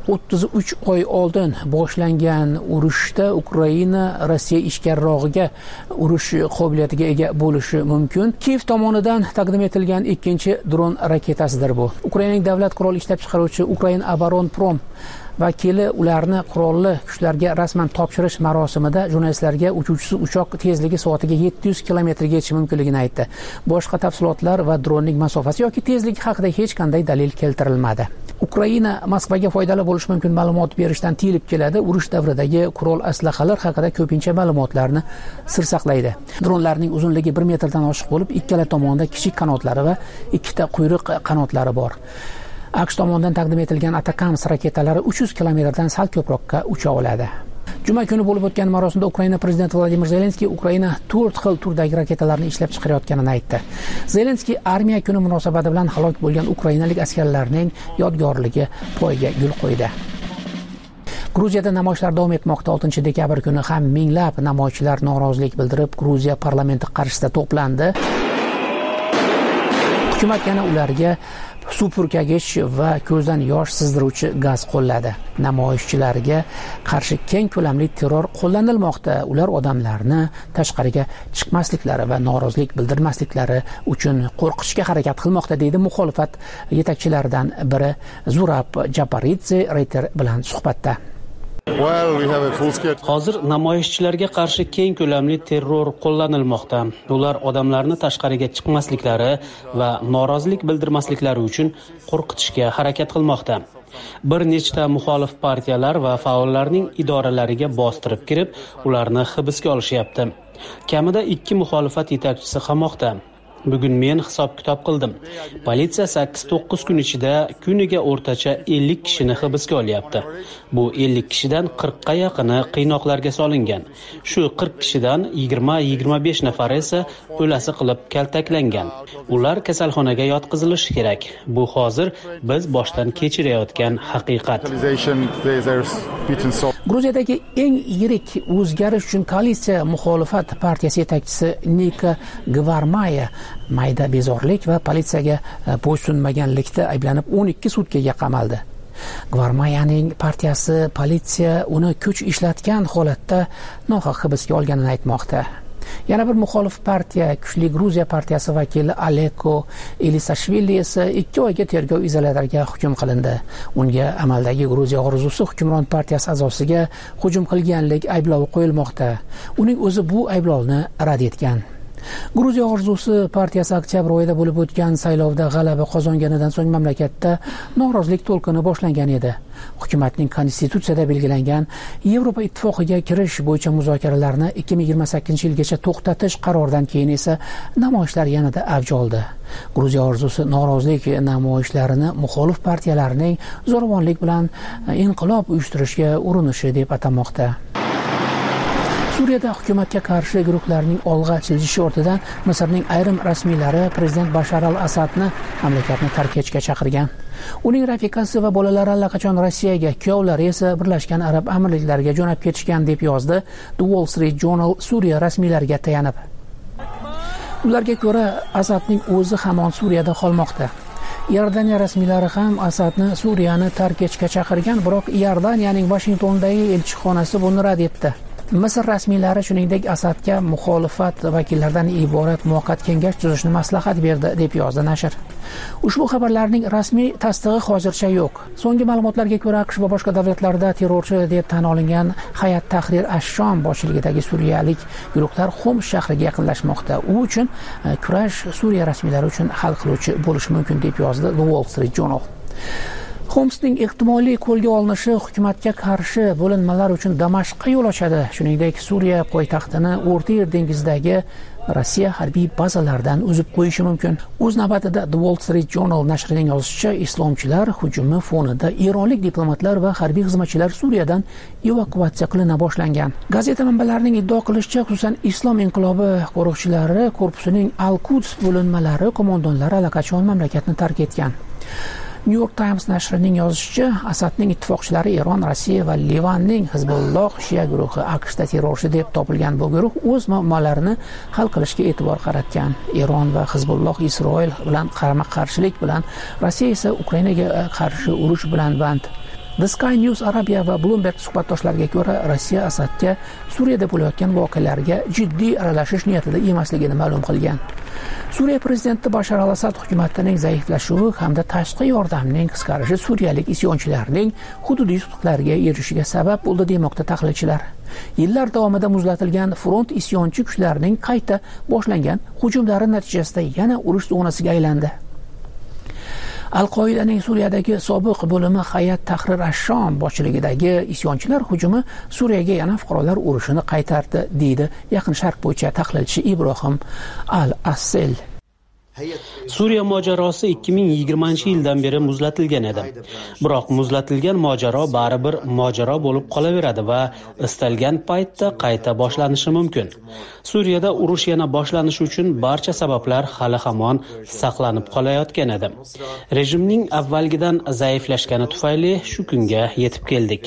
33 oy oldin boshlangan urushda Ukraina Rossiya ichkarirog'iga urush qobiliyatiga ega bo'lishi mumkin. Kiev tomonidan taqdim etilgan ikkinchi dron raketasidir bu. Ukrainaning davlat qurol ishlab chiqaruvchi Ukrain Aboronprom vakili ularni qurolli kuchlarga rasman topshirish marosimida jurnalistlarga uchuvchisi uchoq tezligi soatiga 700 kilometrga yetishi mumkinligini aytdi. Boshqa tafsilotlar va dronning masofasi yoki tezligi haqida hech qanday dalil keltirilmadi. Ukraina Moskvaga foydali bo'lishi mumkin ma'lumot berishdan tiyilib keladi. Urush davridagi qurol aslahalar haqida ko'pincha ma'lumotlarni sir saqlaydi. Dronlarning uzunligi 1 metrdan oshiq bo'lib, ikkala tomonda kichik qanotlari va 2 ta quyruq qanotlari bor. AQSh tomonidan taqdim etilgan Atakams raketalari 300 kilometrdan sal ko'proqqa ucha oladi. Juma kuni bo'lib o'tgan marosimda Ukraina prezidenti Vladimir Zelenskiy Ukraina 4 xil turdagi raketalarni ishlab chiqarayotganini aytdi. Zelenskiy armiya kuni munosabati bilan halok bo'lgan ukrainalik askarlarning yodgorligi poyiga gul qo'ydi. Gruziyada namoyishlar davom etmoqda. 6 dekabr kuni ham minglab namoyishchilar norozilik bildirib, Gruziya parlamenti qarshisida to'plandi. Hukumat yana ularga suv purkagich va ko'zdan yosh sizdiruvchi gaz qo'lladi. Namoyishchilarga qarshi keng ko'lamli terror qo'llanilmoqda. Ular odamlarni tashqariga chiqmasliklari va norozilik bildirmasliklari uchun qo'rqitishga harakat qilmoqda, deydi muxolifat yetakchilaridan biri Zurab Japaridze Reuters bilan suhbatda. Hozir namoyishchilarga qarshi keng ko'lamli terror qo'llanilmoqda. Ular odamlarni tashqariga chiqmasliklari va norozilik bildirmasliklari uchun qo'rqitishga harakat qilmoqda. Bir nechta muxolif partiyalar va faollarning idoralariga bostirib kirib, ularni hibsga olishyapti. Kamida 2 muxolifat yetakchisi qamoqda. Bugun men hisob-kitob qildim. Politsiya 8-9 kun ichida kuniga o'rtacha 50 kishini hibsga olyapti. Bu 50 kishidan 40 ga yaqini qiynoqlarga solingan. Shu 40 kishidan 20-25 nafari esa o'lasi qilib kaltaklangan. Ular kasalxonaga yotqizilishi kerak. Bu hozir biz boshdan kechirayotgan haqiqat. Gruziyadagi eng yirik o'zgarish uchun koalitsiya muxolifat partiyasi yetakchisi Nika Gvarmaya mayda bezorlik va politsiyaga bo'ysunmaganlikda ayblanib 12 sutkaga qamaldi. Gvarmayaning partiyasi politsiya uni kuch ishlatgan holatda nohaq hibsga olganini aytmoqda. Yana bir muxolif partiya, Kuchli Gruziya partiyasi vakili Aleko Elisashvili esa 2 oyga tergov izolyatoriga hukm qilindi. Unga amaldagi Gruziya orzusi hukmron partiyasi a'zosiga hujum qilganlik ayblovi qo'yilmoqda. Uning o'zi bu ayblovni rad etgan. Gruziya orzusi partiyasi oktyabr oyida bo'lib o'tgan saylovda g'alaba qozonganidan so'ng mamlakatda norozilik to'lqini boshlangan edi. Hukumatning konstitutsiyada belgilangan Yevropa ittifoqiga kirish bo'yicha muzokaralarni 2028-yilgacha to'xtatish qaroridan keyin esa namoyishlar yanada avj oldi. Gruziya orzusi norozilik namoyishlarini muxolif partiyalarning zo'ravonlik bilan inqilob uyushtirishga urinishi deb atamoqda. Suriyada hukumatga qarshi guruhlarning olg'a chiljishi ortidan Misrning ayrim rasmiylari prezident Bashar al-Asadni mamlakatni tark etishga chaqirgan. Uning rafiqasi va bolalari allaqachon Rossiyaga, kuyovlari esa Birlashgan Arab Amirliklariga jo'nab ketishgan deb yozdi The Wall Street Journal Suriya rasmiylariga tayanib. Ularga ko'ra, Asadning o'zi hamon Suriyada qolmoqda. Iordaniya rasmiylari ham Asadni Suriyani tark etishga chaqirgan, biroq Iordaniyaning Washingtondagi elchixonasi buni rad etdi. Misr rasmiylari shuningdek Asadga muxolifat vakillaridan iborat muvaqqat kengash tuzishni maslahat berdi deb yozdi nashr. Ushbu xabarlarning rasmiy tasdig'i hozircha yo'q. So'nggi ma'lumotlarga ko'ra AQSh va boshqa davlatlarda terrorchi deb tan olingan Hayat Tahrir ash-Shom boshchiligidagi suriyalik guruhlar Xoms shahriga yaqinlashmoqda. U uchun kurash Suriya rasmiylari uchun hal qiluvchi bo'lishi mumkin deb yozdi The Wall Street Journal. Xomsning ehtimoliy qo'lga olinishi hukumatga qarshi bo'linmalar uchun Damashqqa yo'l ochadi. Shuningdek, Suriya poytaxtini O'rta Yer dengizidagi Rossiya harbiy bazalaridan uzib qo'yishi mumkin. O'z navbatida The Wall Street Journal nashrining yozishicha, islomchilar hujumi fonida eronlik diplomatlar va harbiy xizmatchilar Suriyadan evakuatsiya qilina boshlangan. Gazeta manbalarining iddio qilishicha, xususan Islom inqilobi qo'riqchilari korpusining Al-Quds bo'linmalari qo'mondonlari allaqachon mamlakatni tark etgan. New York Times nashrining yozishicha, Asadning ittifoqchilari Eron, Rossiya va Livanning Hizbulloh Shia guruhi AQShda terrorchi deb topilgan bu guruh o'z muammolarini hal qilishga e'tibor qaratgan. Eron va Hizbulloh Isroil bilan qarama-qarshilik bilan, Rossiya esa Ukrainaga qarshi urush bilan band. The Sky News Arabia va Bloomberg suhbatdoshlariga ko'ra, Rossiya Asadga Suriyada bo'layotgan voqealarga jiddiy aralashish niyatida emasligini ma'lum qilgan. Suriya prezidenti Bashar al-Asad hukumatining zaiflashuvi hamda tashqi yordamning qisqarishi suriyalik isyonchilarning hududiy yutuqlariga erishishiga sabab bo'ldi demoqda tahlilchilar. Yillar davomida muzlatilgan front isyonchi kuchlarining qayta boshlangan hujumlari natijasida yana urush zonasiga aylandi. Al-Qoidaning Suriyadagi sobiq bo'limi Hayat Tahrir ash-Shom boshchiligidagi isyonchilar hujumi Suriyaga yana fuqarolar urushini qaytardi, deydi Yaqin Sharq bo'yicha tahlilchi Ibrohim Al-Assel. Suriya mojarosi 2020-yildan beri muzlatilgan edi. Biroq muzlatilgan mojaro baribir mojaro bo'lib qolaveradi va istalgan paytda qayta boshlanishi mumkin. Suriyada urush yana boshlanishi uchun barcha sabablar hali hamon saqlanib qolayotgan edi. Rejimning avvalgidan zaiflashgani tufayli shu kunga yetib keldik.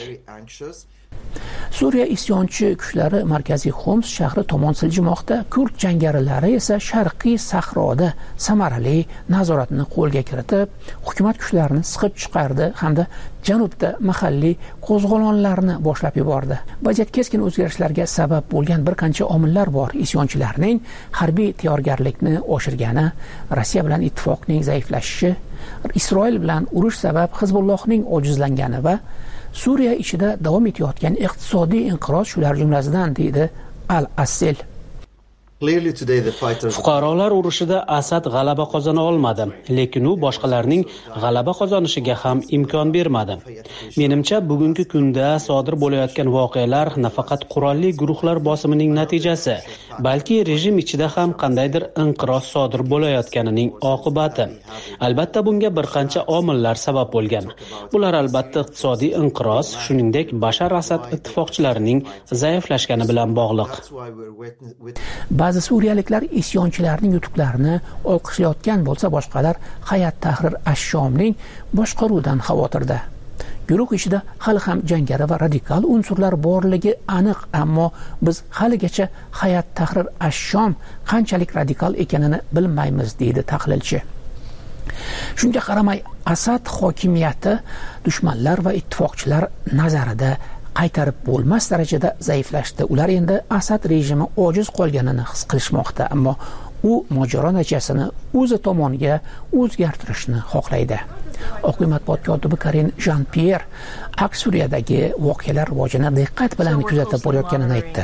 Suriya isyonchi kuchlari markaziy Xoms shahri tomon siljimoqda, kurd jangarilari esa sharqiy sahroda samarali nazoratni qo'lga kiritib, hukumat kuchlarini siqib chiqardi hamda janubda mahalliy qo'zg'olonlarni boshlab yubordi. Vaziyat keskin o'zgarishlarga sabab bo'lgan bir qancha omillar bor. Isyonchilarning harbiy tayyorgarlikni oshirgani, Rossiya bilan ittifoqning zaiflashishi, Isroil bilan urush sabab Hizbullohning ojizlangani va Suriya ichida davom etayotgan iqtisodiy inqiroz shular jumlasidan, deydi Al-Assel. Fuqarolar urushida Asad g'alaba qozona olmadi, lekin u boshqalarning g'alaba qozonishiga ham imkon bermadi. Menimcha, bugungi kunda sodir bo'layotgan voqealar nafaqat qurolli guruhlar bosimining natijasi, balki rejim ichida ham qandaydir inqiroz sodir bo'layotganining oqibati. Albatta bunga bir qancha omillar sabab bo'lgan. Bular albatta iqtisodiy inqiroz, shuningdek Bashar Asad ittifoqchilarining zaiflashgani bilan bog'liq. Ba'zi suriyaliklar isyonchilarning yutuqlarini olqishlayotgan bo'lsa, boshqalar Hayat Tahrir ash-Shomning boshqaruvidan xavotirda. Guruh ichida hali ham jangari va radikal unsurlar borligi aniq, ammo biz haligacha Hayat Tahrir ash-Shom qanchalik radikal ekanini bilmaymiz, deydi tahlilchi. Shunga qaramay, Asad hokimiyati dushmanlar va ittifoqchilar nazarida qaytarib bo'lmas darajada zaiflashdi. Ular endi Asad rejimi ojiz qolganini his qilishmoqda, ammo u mojaro natijasini o'zi tomoniga o'zgartirishni xohlaydi. Oq uy matbuot kotibi Karin Jean-Pierre aks Suriyadagi voqealar rivojini diqqat bilan kuzatib borayotganini aytdi.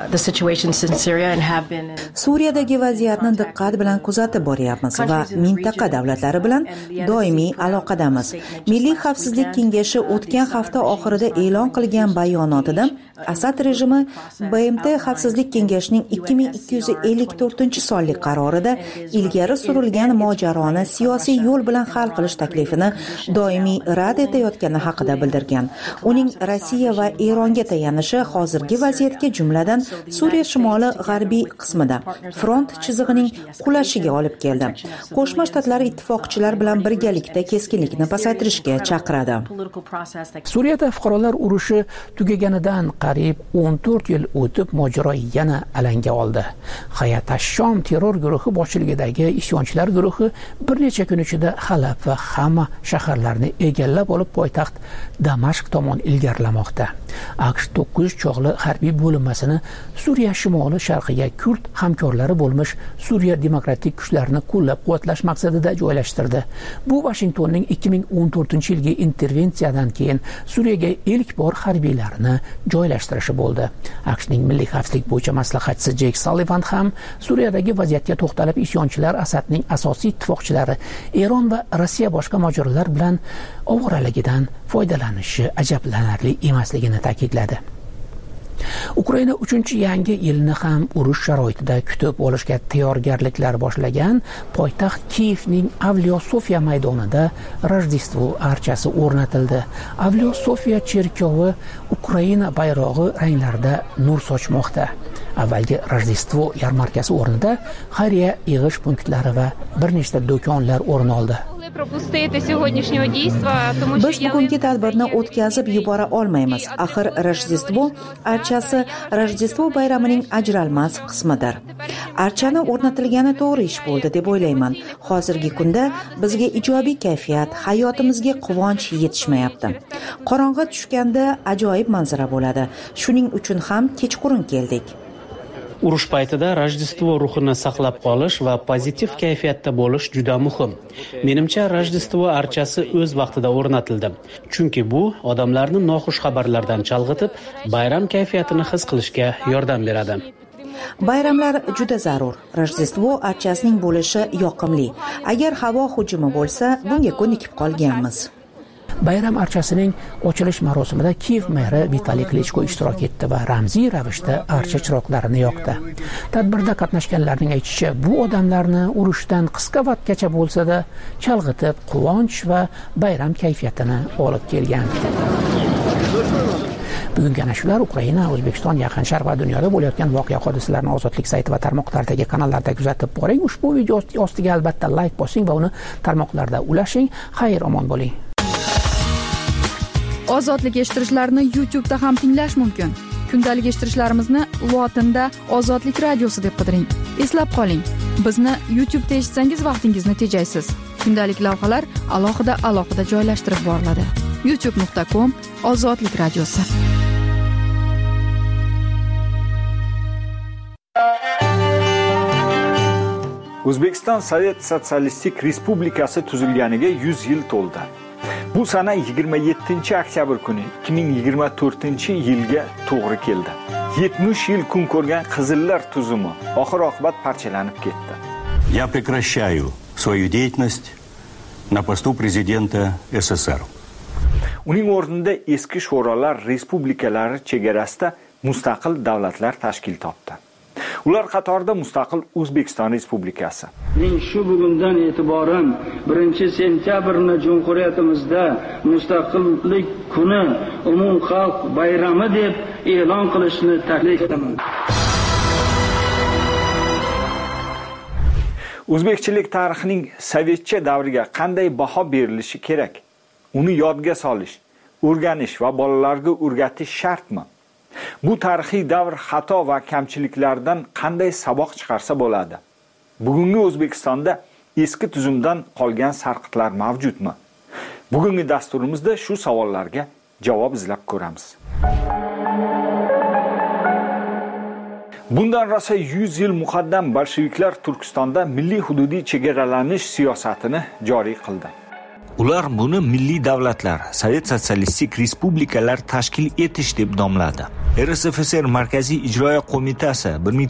Suriyadagi vaziyatni diqqat bilan kuzatib boryapmiz va mintaqa davlatlari bilan doimiy aloqadamiz. Milliy xavfsizlik kengashi o'tgan hafta oxirida e'lon qilgan bayonotida Asad rejimi BMT xavfsizlik kengashining 2254-sonli qarorida ilgari surilgan mojaroni siyosiy yo'l bilan hal qilish taklifini doimiy rad etayotgani haqida bildirgan. Uning Rossiya va Eronga tayanishi hozirgi vaziyatga, jumladan Suriya shimoli g'arbiy qismida front chizig'ining qulashiga olib keldi. Qo'shma Shtatlar ittifoqchilar bilan birgalikda keskinlikni pasaytirishga chaqiradi. Suriyada fuqarolar urushi tugaganidan qariyb 14 yil o'tib mojaro yana alanga oldi. Hayat ash-Shom terror guruhi boshchiligidagi isyonchilar guruhi bir necha kun ichida Halab va Hama shaharlarni egallab olib poytaxt Damashq tomon ilgarilamoqda. AQSh 9 chog'li harbiy bo'linmasini Suriya shimoli sharqiga Kurd hamkorlari bo'lmish Suriya demokratik kuchlarini qo'llab-quvvatlash maqsadida joylashtirdi. Bu Washingtonning 2014-yilgi intervensiyadan keyin Suriyaga ilk bor harbiylarini joylashtirishi bo'ldi. AQShning milliy xavfsizlik bo'yicha maslahatchisi Jake Sullivan ham Suriyadagi vaziyatga to'xtalib, isyonchilar Asadning asosiy ittifoqchilari Eron va Rossiya boshqa mojarolar bilan ovoraligidan foydalanishi ajablanarli emasligini ta'kidladi. Ukraina 3-yangi yilni ham urush sharoitida kutib olishga tayyorgarliklar boshlagan. Poytaxt Kiyevning Avliyo Sofiya maydonida Rojdestvo archasi o'rnatildi. Avliyo Sofiya cherkovi Ukraina bayrog'i ranglarida nur sochmoqda. Avvalgi Rojdestvo yarmarkasi o'rnida xayriya yig'ish punktlari va bir nechta do'konlar o'rin oldi. Biz bugungi tadbirni o'tkazib yubora olmaymiz. Axir Rojdestvo archasi Rojdestvo bayramining ajralmas qismidir. Archani o'rnatilgani to'g'ri ish bo'ldi deb o'ylayman. Hozirgi kunda bizga ijobiy kayfiyat, hayotimizga quvonch yetishmayapti. Qorong'i tushganda ajoyib manzara bo'ladi. Shuning uchun ham kechqurun keldik. Urush paytida Rojdestvo ruhini saqlab qolish va pozitiv kayfiyatda bo'lish juda muhim. Menimcha Rojdestvo archasi o'z vaqtida o'rnatildi. Chunki bu odamlarni noxush xabarlardan chalg'itib, bayram kayfiyatini his qilishga yordam beradi. Bayramlar juda zarur. Rojdestvo archasining bo'lishi yoqimli. Agar havo hujumi bo'lsa, bunga ko'nikib qolganmiz. Bayram archasining ochilish marosimida Kiev meri Vitaliy Klichko ishtirok etdi va ramziy ravishda archa chiroqlarini yoqdi. Tadbirda qatnashganlarning aytishicha, bu odamlarni urushdan qisqa vaqtgacha bo'lsa-da chalg'itib, quvonch va bayram kayfiyatini olib kelgan. Bugungi ana shular Ukraina, O'zbekiston, Yaqin Sharq va dunyoda bo'layotgan voqea hodisalarni Ozodlik sayti va tarmoqlardagi kanallarda kuzatib boring. Ushbu video ostiga albatta like bosing va uni tarmoqlarda ulashing. Xayr, omon bo'ling. Ozodlik eshittirishlarni YouTube'da ham tinglash mumkin. Kundalik eshittirishlarimizni lotinda Ozodlik radiosi deb qidiring. Eslab qoling, bizni YouTube'da eshitsangiz vaqtingizni tejaysiz. Kundalik lavhalar alohida joylashtirib boriladi. youtube.com/Ozodlik radiosi. O'zbekiston Sovet Sotsialistik Respublikasi tuzilganiga 100 yil to'ldi. Bu sana 27-oktyabr kuni 2024-yilga to'g'ri keldi. 70 yil kun ko'rgan Qizillar tuzumi oxir-oqibat parchalanib ketdi. Я прекращаю свою деятельность на посту президента СССР. Uning o'rnida eski sho'rolar respublikalari chegarasida mustaqil davlatlar tashkil topdi. Ular qatorida mustaqil O'zbekiston Respublikasi. Shu bugundan e'tiboran 1-sentyabrni Jumhuriyatimizda mustaqillik kuni umumxalq bayrami deb e'lon qilishni taklif etaman. O'zbekchilik tarixining sovetcha davriga qanday baho berilishi kerak? Uni yodga solish, o'rganish va bolalarga o'rgatish shartmi? Bu tarixiy davr xato va kamchiliklardan qanday saboq chiqarsa bo'ladi? Bugungi O'zbekistonda eski tuzumdan qolgan sarqitlar mavjudmi? Bugungi dasturimizda shu savollarga javob izlab ko'ramiz. Bundan rosa 100 yil muqaddam bolsheviklar Turkistonda milliy hududiy chegaralanish siyosatini joriy qildi. Ular buni milliy davlatlar, Sovet sotsialistik respublikalar tashkil etish deb nomladi. RSFSR Markaziy ijroiya qo'mitasi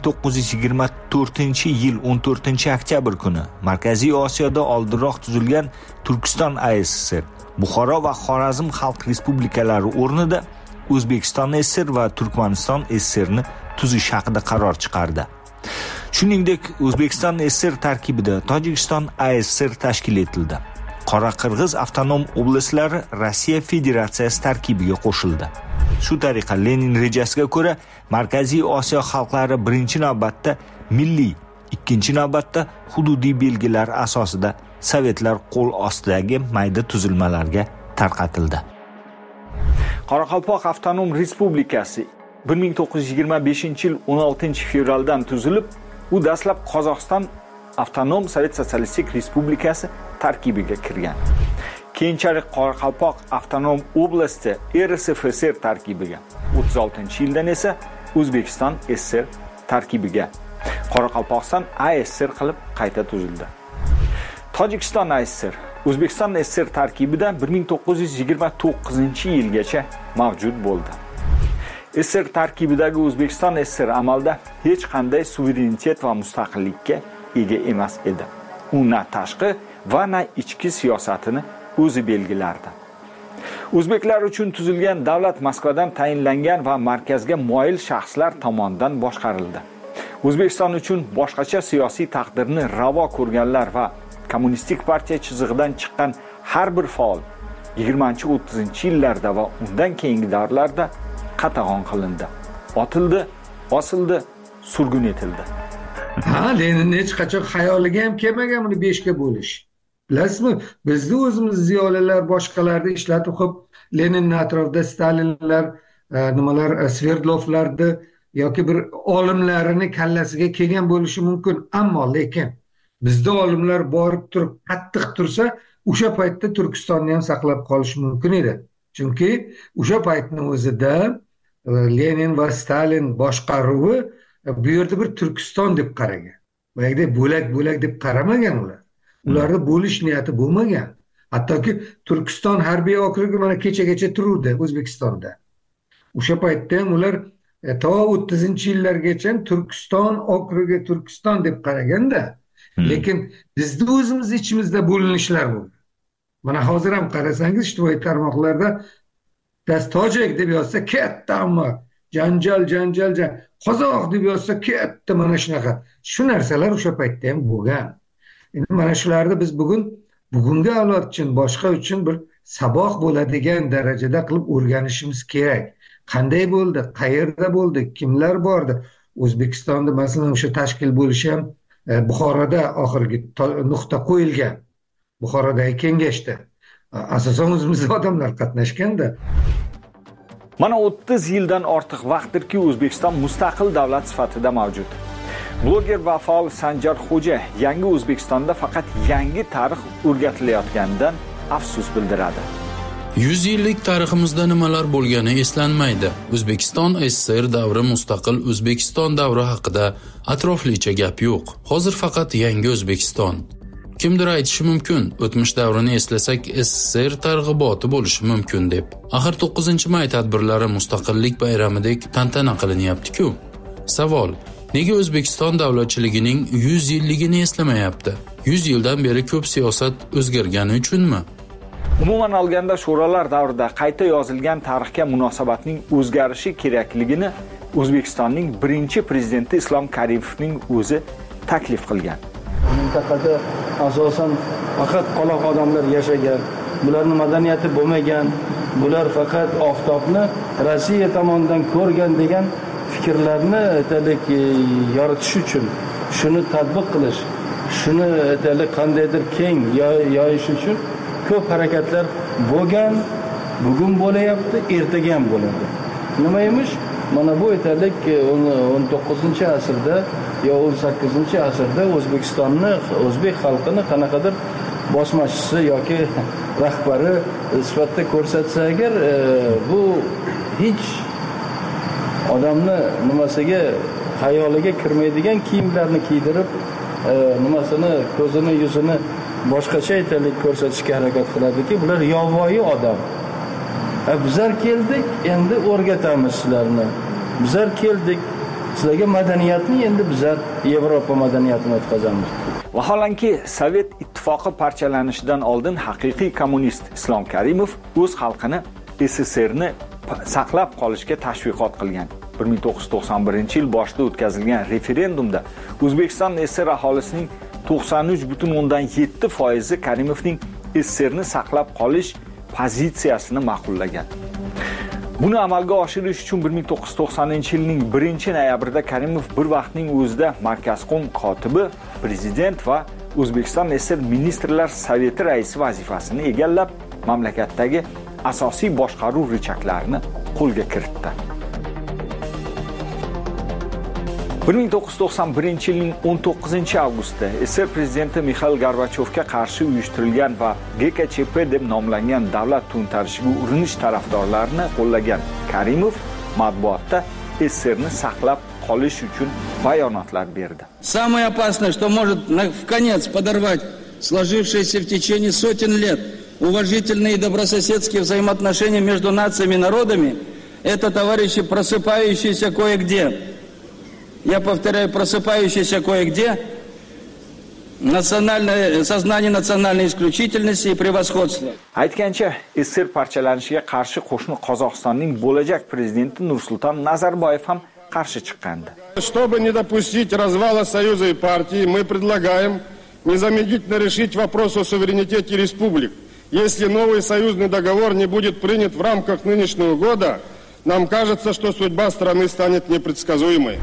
1924-yil 14-oktyabr kuni Markaziy Osiyoda oldinroq tuzilgan Turkiston ASSR, Buxoro va Xorazm xalq respublikalari o'rnida O'zbekiston SSR va Turkmaniston SSRni tuzish haqida qaror chiqardi. Shuningdek, O'zbekiston SSR tarkibida Tojikiston ASSR tashkil etildi. Qora-Qirg'iz avtonom oblastlari Rossiya Federatsiyasi tarkibiga qo'shildi. Shu tariqa Lenin rejasiga ko'ra Markaziy Osiyo xalqlari birinchi navbatda milliy, ikkinchi navbatda hududiy belgilar asosida sovetlar qo'l ostidagi mayda tuzilmalarga tarqatildi. Qoraqalpoq avtonom respublikasi 1925-yil 16-fevraldan tuzilib, u dastlab Qozog'iston avtonom Sovet sotsialistik respublikasi tarkibiga kirgan. Keyinchalik Qoraqalpoq avtonom oblasti RSFSR tarkibiga, 36-yildan esa O'zbekiston SSR tarkibiga, Qoraqalpog'iston ASSR qilib qayta tuzildi. Tojikiston ASSR O'zbekiston SSR tarkibida 1929-yilgacha mavjud bo'ldi. SSR tarkibidagi O'zbekiston SSR amalda hech qanday suverenitet va mustaqillikka ega emas edi. U na tashqi va na ichki siyosatini o'zi belgilardi. O'zbeklar uchun tuzilgan davlat Moskvadan tayinlangan va markazga moyil shaxslar tomonidan boshqarildi. O'zbekiston uchun boshqacha siyosiy taqdirni ravo ko'rganlar va kommunistik partiya chizig'idan chiqqan har bir faol 20-30-yillarda va undan keyingi davrlarda qatag'on qilindi, otildi, osildi, surgun etildi. Lenin hech qachon xayoliga ham kelmagan buni 5 ga bo'lish. Bilasizmi, bizni o'zimiz ziyolilar boshqalarni ishlatib qo'yib, Leninning atrofida Stalinlar, nimalar, Sverdlovlarni yoki bir olimlarini kallasiga kelgan bo'lishi mumkin, ammo lekin bizda olimlar borib turib qattiq tursa, o'sha paytda Turkistonni ham saqlab qolish mumkin edi. Chunki o'sha paytning o'zida Lenin va Stalin boshqaruvi bu yerda bir Turkiston deb qaragan. Boyagidek bo'lak deb qaramagan ular. Ularda bo'lish niyati bo'lmagan. Hattoki Turkiston harbiy okrugi mana kechagacha turuvdi O'zbekistonda. O'sha paytda ham ular to 30-yillargacha Turkiston okrugi Turkiston deb qaraganda, lekin bizning o'zimiz ichimizda bo'linishlar bo'ldi. Mana hozir ham qarasangiz ijtimoiy tarmoqlarda tojik deb yozsa katta ammo janjal, qozoq deb yozsa katta mana shunaqa. Shu narsalar o'sha paytda ham bo'lgan. Endi mana shularni biz bugungi avlod uchun, boshqa uchun bir saboq bo'ladigan darajada qilib o'rganishimiz kerak. Qanday bo'ldi, qayerda bo'ldi, kimlar bordi? O'zbekistonda masalan o'sha tashkil bo'lishi ham Buxoroda oxirgi nuqta qo'yilgan. Buxorodagi kengashda asosan o'zimizning odamlar qatnashganda. Mana 30 yildan ortiq vaqtdirki O'zbekiston mustaqil davlat sifatida mavjud. Bloger va faol Sanjar Xo'ja yangi O'zbekistonda faqat yangi tarix o'rgatilayotganidan afsus bildiradi. 100 yillik tariximizda nimalar bo'lgani eslanmaydi. O'zbekiston SSR davri, mustaqil O'zbekiston davri haqida atroflicha gap yo'q. Hozir faqat yangi O'zbekiston. Kimdir aytishi mumkin, o'tmish davrini eslasak SSR targ'iboti bo'lishi mumkin deb. Axir 9-may tadbirlari mustaqillik bayramidek tantana qilinyapti-ku. Savol: nega O'zbekiston davlatchiligining 100 yilligini eslamayapti? 100 yildan beri ko'p siyosat o'zgargani uchunmi? Umuman olganda sho'rolar davrida qayta yozilgan tarixga munosabatning o'zgarishi kerakligini O'zbekistonning birinchi prezidenti Islom Karimovning o'zi taklif qilgan. Mintaqada asosan faqat qoloq odamlar yashagan, bularning madaniyati bo'lmagan, bular faqat oftobni Rossiya tomonidan ko'rgan degan fikrlarni yoritish uchun, shuni tatbiq qilish, shuni qandaydir keng yoyish uchun ko'p harakatlar bo'lgan, bugun bo'layapti, ertaga ham bo'ladi. Nima emish? Mana bu 19-asrda yo 18-asrda O'zbekistonni, o'zbek xalqini qanaqadir bosmachisi yoki rahbari sifatida ko'rsatsa agar, bu hech odamni nimasiga, xayoliga kirmaydigan kiyimlarni kiydirib, nimasini, ko'zini, yuzini boshqacha ko'rsatishga harakat qiladiki, bular yovvoyi odam. Bizlar keldik, endi o'rgatamiz sizlarni. Bizlar keldik, sizlarga madaniyatni endi bizlar Yevropa madaniyatini o'tkazamiz. Vaholanki Sovet ittifoqi parchalanishidan oldin haqiqiy kommunist Islom Karimov o'z xalqini SSRni saqlab qolishga tashviqot qilgan. 1991-yil boshida o'tkazilgan referendumda O'zbekiston SSR aholisining 93.7% Karimovning SSRni saqlab qolish pozitsiyasini ma'qullagan. Buni amalga oshirish uchun 1990-yilning 1-noyabrida Karimov bir vaqtning o'zida Markazqo'm kotibi, prezident va O'zbekiston SSR Ministrlar Soveti raisi vazifasini egallab, mamlakatdagi asosiy boshqaruv rechaklarini qo'lga kiritdi. 1991-yilning 19-avgustida SSR prezidenti Mixail Gorbachevga qarshi uyushtirilgan va GKChP deb nomlangan davlat to'ntarishiga urinish tarafdorlarini qo'llagan Karimov matbuotda SSRni saqlab qolish uchun bayonotlar berdi. Самое опасное, что может вконец подорвать сложившиеся в течение сотен лет уважительные и добрососедские взаимоотношения между нациями и народами, это, товарищи, просыпающиеся кое-где. Я повторяю, просыпающиеся кое-где сознание национальной исключительности и превосходства. Aytgancha, SSR parchalanishiga qarshi qo'shni Qozog'istonning bo'lajak prezidenti Nursulton Nazarboyev ham qarshi chiqqandi. Чтобы не допустить развала Союза и партии, мы предлагаем незамедлительно решить вопрос о суверенитете республик. Если новый союзный договор не будет принят в рамках нынешнего года, нам кажется, что судьба страны станет непредсказуемой.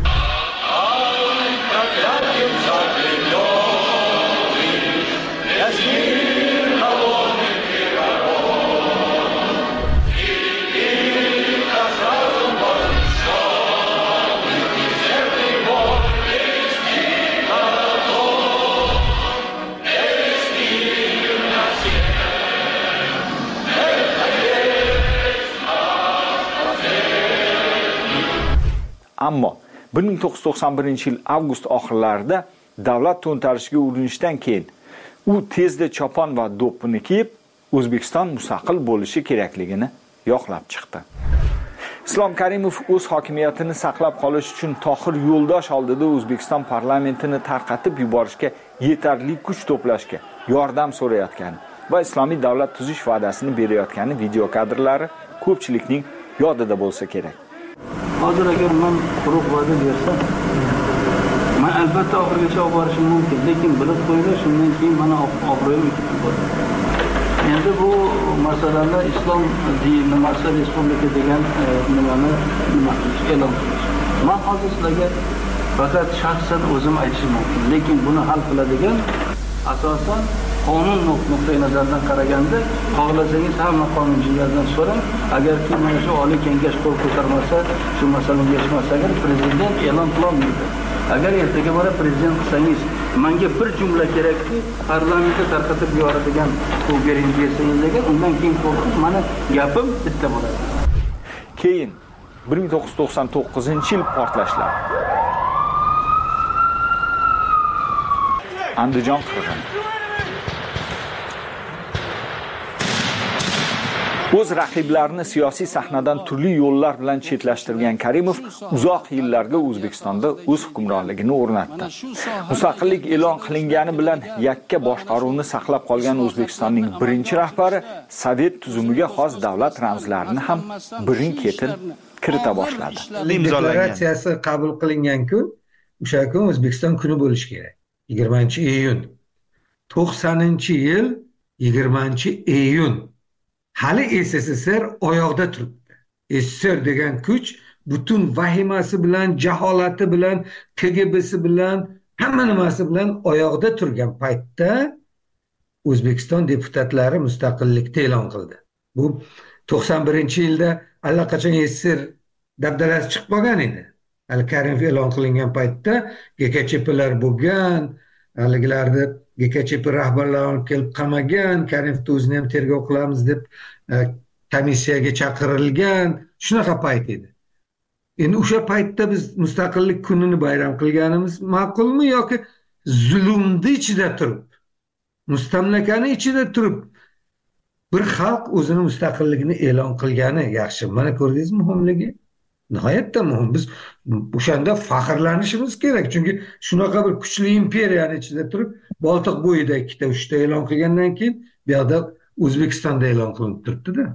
Ammo 1991-yil avgust oxirlarida davlat to'ntarishiga urinishdan keyin u tezda chopon va do'ppini kiyib O'zbekiston mustaqil bo'lishi kerakligini yoqlab chiqdi. Islom Karimov o'z hokimiyatini saqlab qolish uchun Tohir Yo'ldosh oldida O'zbekiston parlamentini tarqatib yuborishga yetarli kuch to'plashga yordam so'rayotgani va islomiy davlat tuzish va'dasini berayotgani video kadrlari ko'pchilikning yodida bo'lsa kerak. Hozir agar men quruq va'da bersam, men albatta oxirigacha olib borishim mumkin, lekin bilib qo'yinglar, shundan keyin mana obro'yim ketib qoladi. Endi bu masalada islom nimasi respublika degan nimani e'lon qilish. Men hozir sizlarga faqat shaxsan o'zim aytishim mumkin, lekin buni hal qiladigan asosan qonun nuqtai nazaridan qaraganda, xohlasangiz hamma qonunchilardan so'rang, agarki mana shu oliy kengash qo'l ko'tarmasa, shu masalani yechmasa, agar prezident e'lon qilolmaydi. Agar ertaga bora prezident qilsangiz, menga bir jumla kerakki, parlamentga tarqatib yuboradigan bu bering desangiz, undan keyin qo'rqib, mana gapim bitta bo'ladi. Keyin 1999-yil portlashlar. Andijon qirg'ini. O'z raqiblarini siyosiy sahnadan turli yo'llar bilan chetlashtirgan Karimov uzoq yillarga O'zbekistonda o'z hukmronligini o'rnatdi. Mustaqillik e'lon qilingani bilan yakka boshqaruvni saqlab qolgan O'zbekistonning birinchi rahbari Sovet tuzumiga xos davlat ramzlarini ham birin-ketin kirita boshladi. Deklaratsiyasi qabul qilingan kun, o'sha kun O'zbekiston kuni bo'lishi kerak. 20-iyun. 90-yil 20-iyun. Hali SSSR oyoqda turibdi. SSSR degan kuch butun vahimasi bilan, jaholati bilan, KGB'si bilan, hamma nimasi bilan oyoqda turgan paytda O'zbekiston deputatlari mustaqillikni e'lon qildi. Bu 91-yilda allaqachon SSSR dabdalasi chiqib qolgan edi. Karimov e'lon qilingan paytda GKCHP'lar bo'lgan, haligilarni GKCHP rahbarlari olib kelib qamagan, Karimovni o'zini ham tergov qilamiz deb komissiyaga chaqirilgan, shunaqa payt edi. Endi o'sha paytda biz mustaqillik kunini bayram qilganimiz ma'qulmi yoki zulmni ichida turib, mustamlakani ichida turib bir xalq o'zini mustaqilligini e'lon qilgani yaxshi? Mana ko'rdingizmi muhimligi? Nihoyatda muhim. Biz o'shanda faxrlanishimiz kerak. Chunki shunaqa bir kuchli imperiyani ichida turib, Boltiq bo'yida 2-3 e'lon qilgandan keyin bu yoqda O'zbekistonda e'lon qilinib turibdi-da.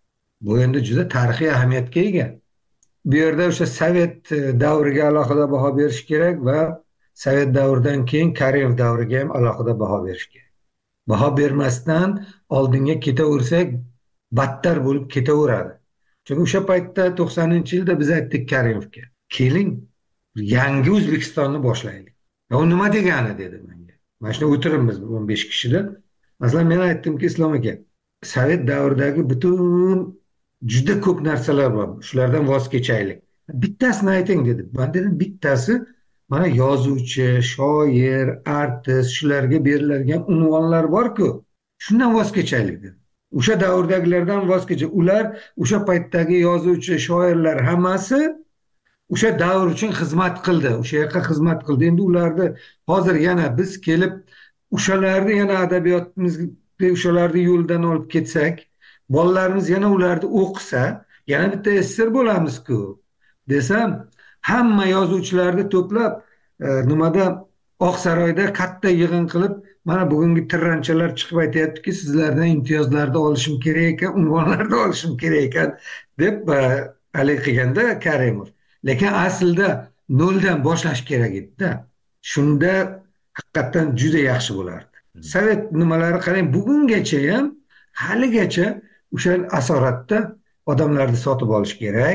Bu endi juda tarixiy ahamiyatga ega. Bu yerda o'sha Sovet davriga alohida baho berish kerak va Sovet davridan keyin Karimov davriga ham alohida baho berish kerak. Baho bermasdan oldinga ketaversak, battar bo'lib ketaveradi. Chunki o'sha paytda 90-yilda biz aytdik Karimovga, keling, yangi O'zbekistonni boshlaylik. U nima degani dedi menga. Mana shuni o'tiribmiz 15 kishida. Masalan, men aytdimki, Islom aka, Sovet davridagi butun juda ko'p narsalar bor. Shulardan voz kechaylik. Bittasini ayting dedi. Men dedim, bittasi mana yozuvchi, shoir, artist, shularga beriladigan unvonlar bor-ku, shundan voz kechaylik dedi. O'sha davrdagilardan voz kechib, ular o'sha paytdagi yozuvchi, shoirlar hammasi o'sha davr uchun xizmat qildi, o'sha yoqqa xizmat qildi. Endi ularni hozir yana biz kelib o'shalarni yana adabiyotimizga o'shalarni yo'ldan olib ketsak, bolalarimiz yana ularni o'qisa, yana bitta SSSR bo'lamiz-ku desam, hamma yozuvchilarni to'plab nimada Oqsaroyda katta yig'in qilib, mana bugungi tirranchalar chiqib aytayaptiki, sizlardan imtiyozlarni olishim kerak ekan, unvonlarni olishim kerak ekan deb hali qilganda Karimov. Lekin aslida noldan boshlash kerak edi-da. Shunda haqiqatan juda yaxshi bo'lardi. Sovet nimalari qarang, bugungacha ham haligacha o'sha asoratda odamlarni sotib olish kerak.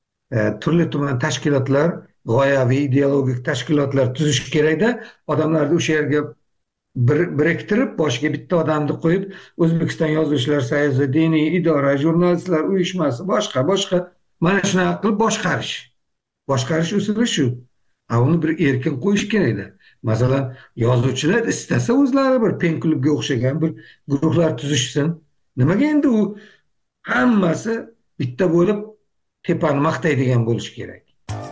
Turli tuman tashkilotlar, g'oyaviy ideologik tashkilotlar tuzish kerakda, odamlarni o'sha yerga biriktirib, boshiga bitta odamni qo'yib, O'zbekiston Yozuvchilar soyuzi, diniy idora, jurnalistlar uyushmasi, boshqa mana shunaqa qilib boshqarish usuli shu. Uni bir erkin qo'yish kerakda. Masalan, yozuvchilar istasa o'zlari bir pen klubga o'xshagan bir guruhlar tuzishsin. Nimaga endi u hammasi bitta bo'lib tepani maqtaydigan bo'lish kerak?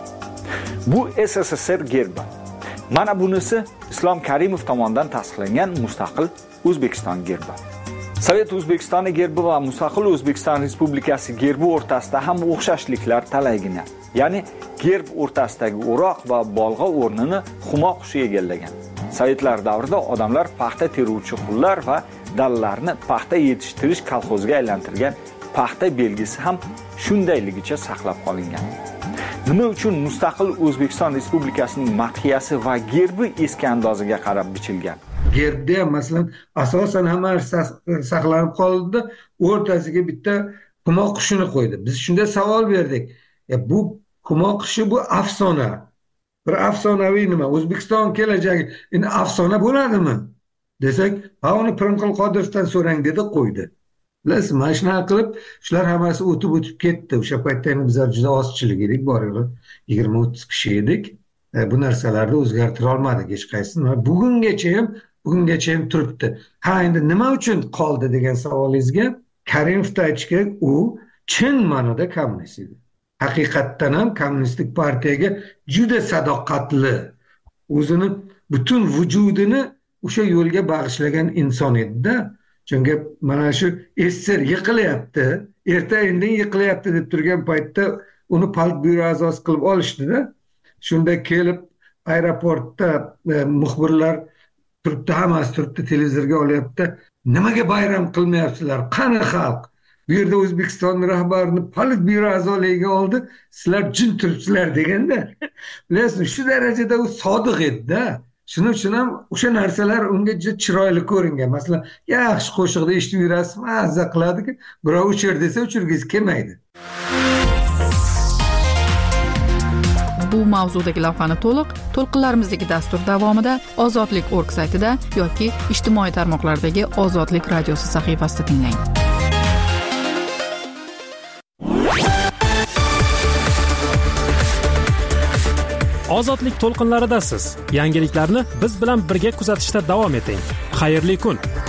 Bu SSSR gerbi. Mana bunisi Islom Karimov tomonidan tasdiqlangan mustaqil O'zbekiston gerbi. Sovet O'zbekistoni gerbi va mustaqil O'zbekiston Respublikasi gerbi o'rtasida ham o'xshashliklar talaygina. Ya'ni gerb o'rtasidagi o'roq va bolg'a o'rnini humo qushi egallagan. Sovetlar davrida odamlar paxta teruvchi qullar va dallarni paxta yetishtirish kolxoziga aylantirgan paxta belgisi ham shundayligicha saqlab qolingan. Nima uchun mustaqil O'zbekiston Respublikasining madhiyasi va gerbi eski andoziga qarab bichilgan? Gerbda masalan asosan hamma saqlanib qoldi, o'rtasiga bitta humo qushini qo'ydi. Biz shunda savol berdik. Bu humo qushi bu afsona. Bir afsonaviy nima? O'zbekiston kelajagi endi afsona bo'ladimi? Desak, uni Pirimqul Qodirovdan so'rang dedi, qo'ydi. Bilasiz, mana shunaqa qilib, shular hammasi o'tib ketdi. O'sha paytda ham bizlar juda ozchilik edik, bor-yo'q 20-30 kishi edik. Bu narsalarni o'zgartira olmadik hech qaysini. Bugungacha ham turibdi. Endi nima uchun qoldi degan savolingizga Karimovni aytish kerak, u chin ma'noda kommunist edi. Haqiqatdan ham kommunistik partiyaga juda sadoqatli, o'zini butun vujudini o'sha yo'lga bag'ishlagan inson edi-da. chunki mana shu SSR yiqilyapti, erta indin yiqilyapti deb turgan paytda uni politbyuro a'zosi qilib olishdida. Shunda kelib aeroportda muxbirlar turibdi, hammasi turibdi, televizorga olyapti. Nimaga bayram qilmayapsizlar? Qani xalq? Bu yerda O'zbekiston rahbarini politbyuro a'zoligiga oldi, sizlar jin turibsizlar deganda. Bilasizmi, shu darajada u sodiq edi-da. Shuning uchun ham o'sha narsalar unga juda chiroyli ko'ringan. Masalan, yaxshi qo'shiqda eshitib yurasiz, mazza qiladiki, birov o'chir desa o'chirgingiz kelmaydi. Bu mavzudagi lavhani to'lqinlarimizdagi dastur davomida ozodlik.org saytida yoki ijtimoiy tarmoqlardagi Ozodlik radiosi sahifasida tinglang. Ozodlik to'lqinlaridasiz. Yangiliklarni biz bilan birga kuzatishda davom eting. Xayrli kun.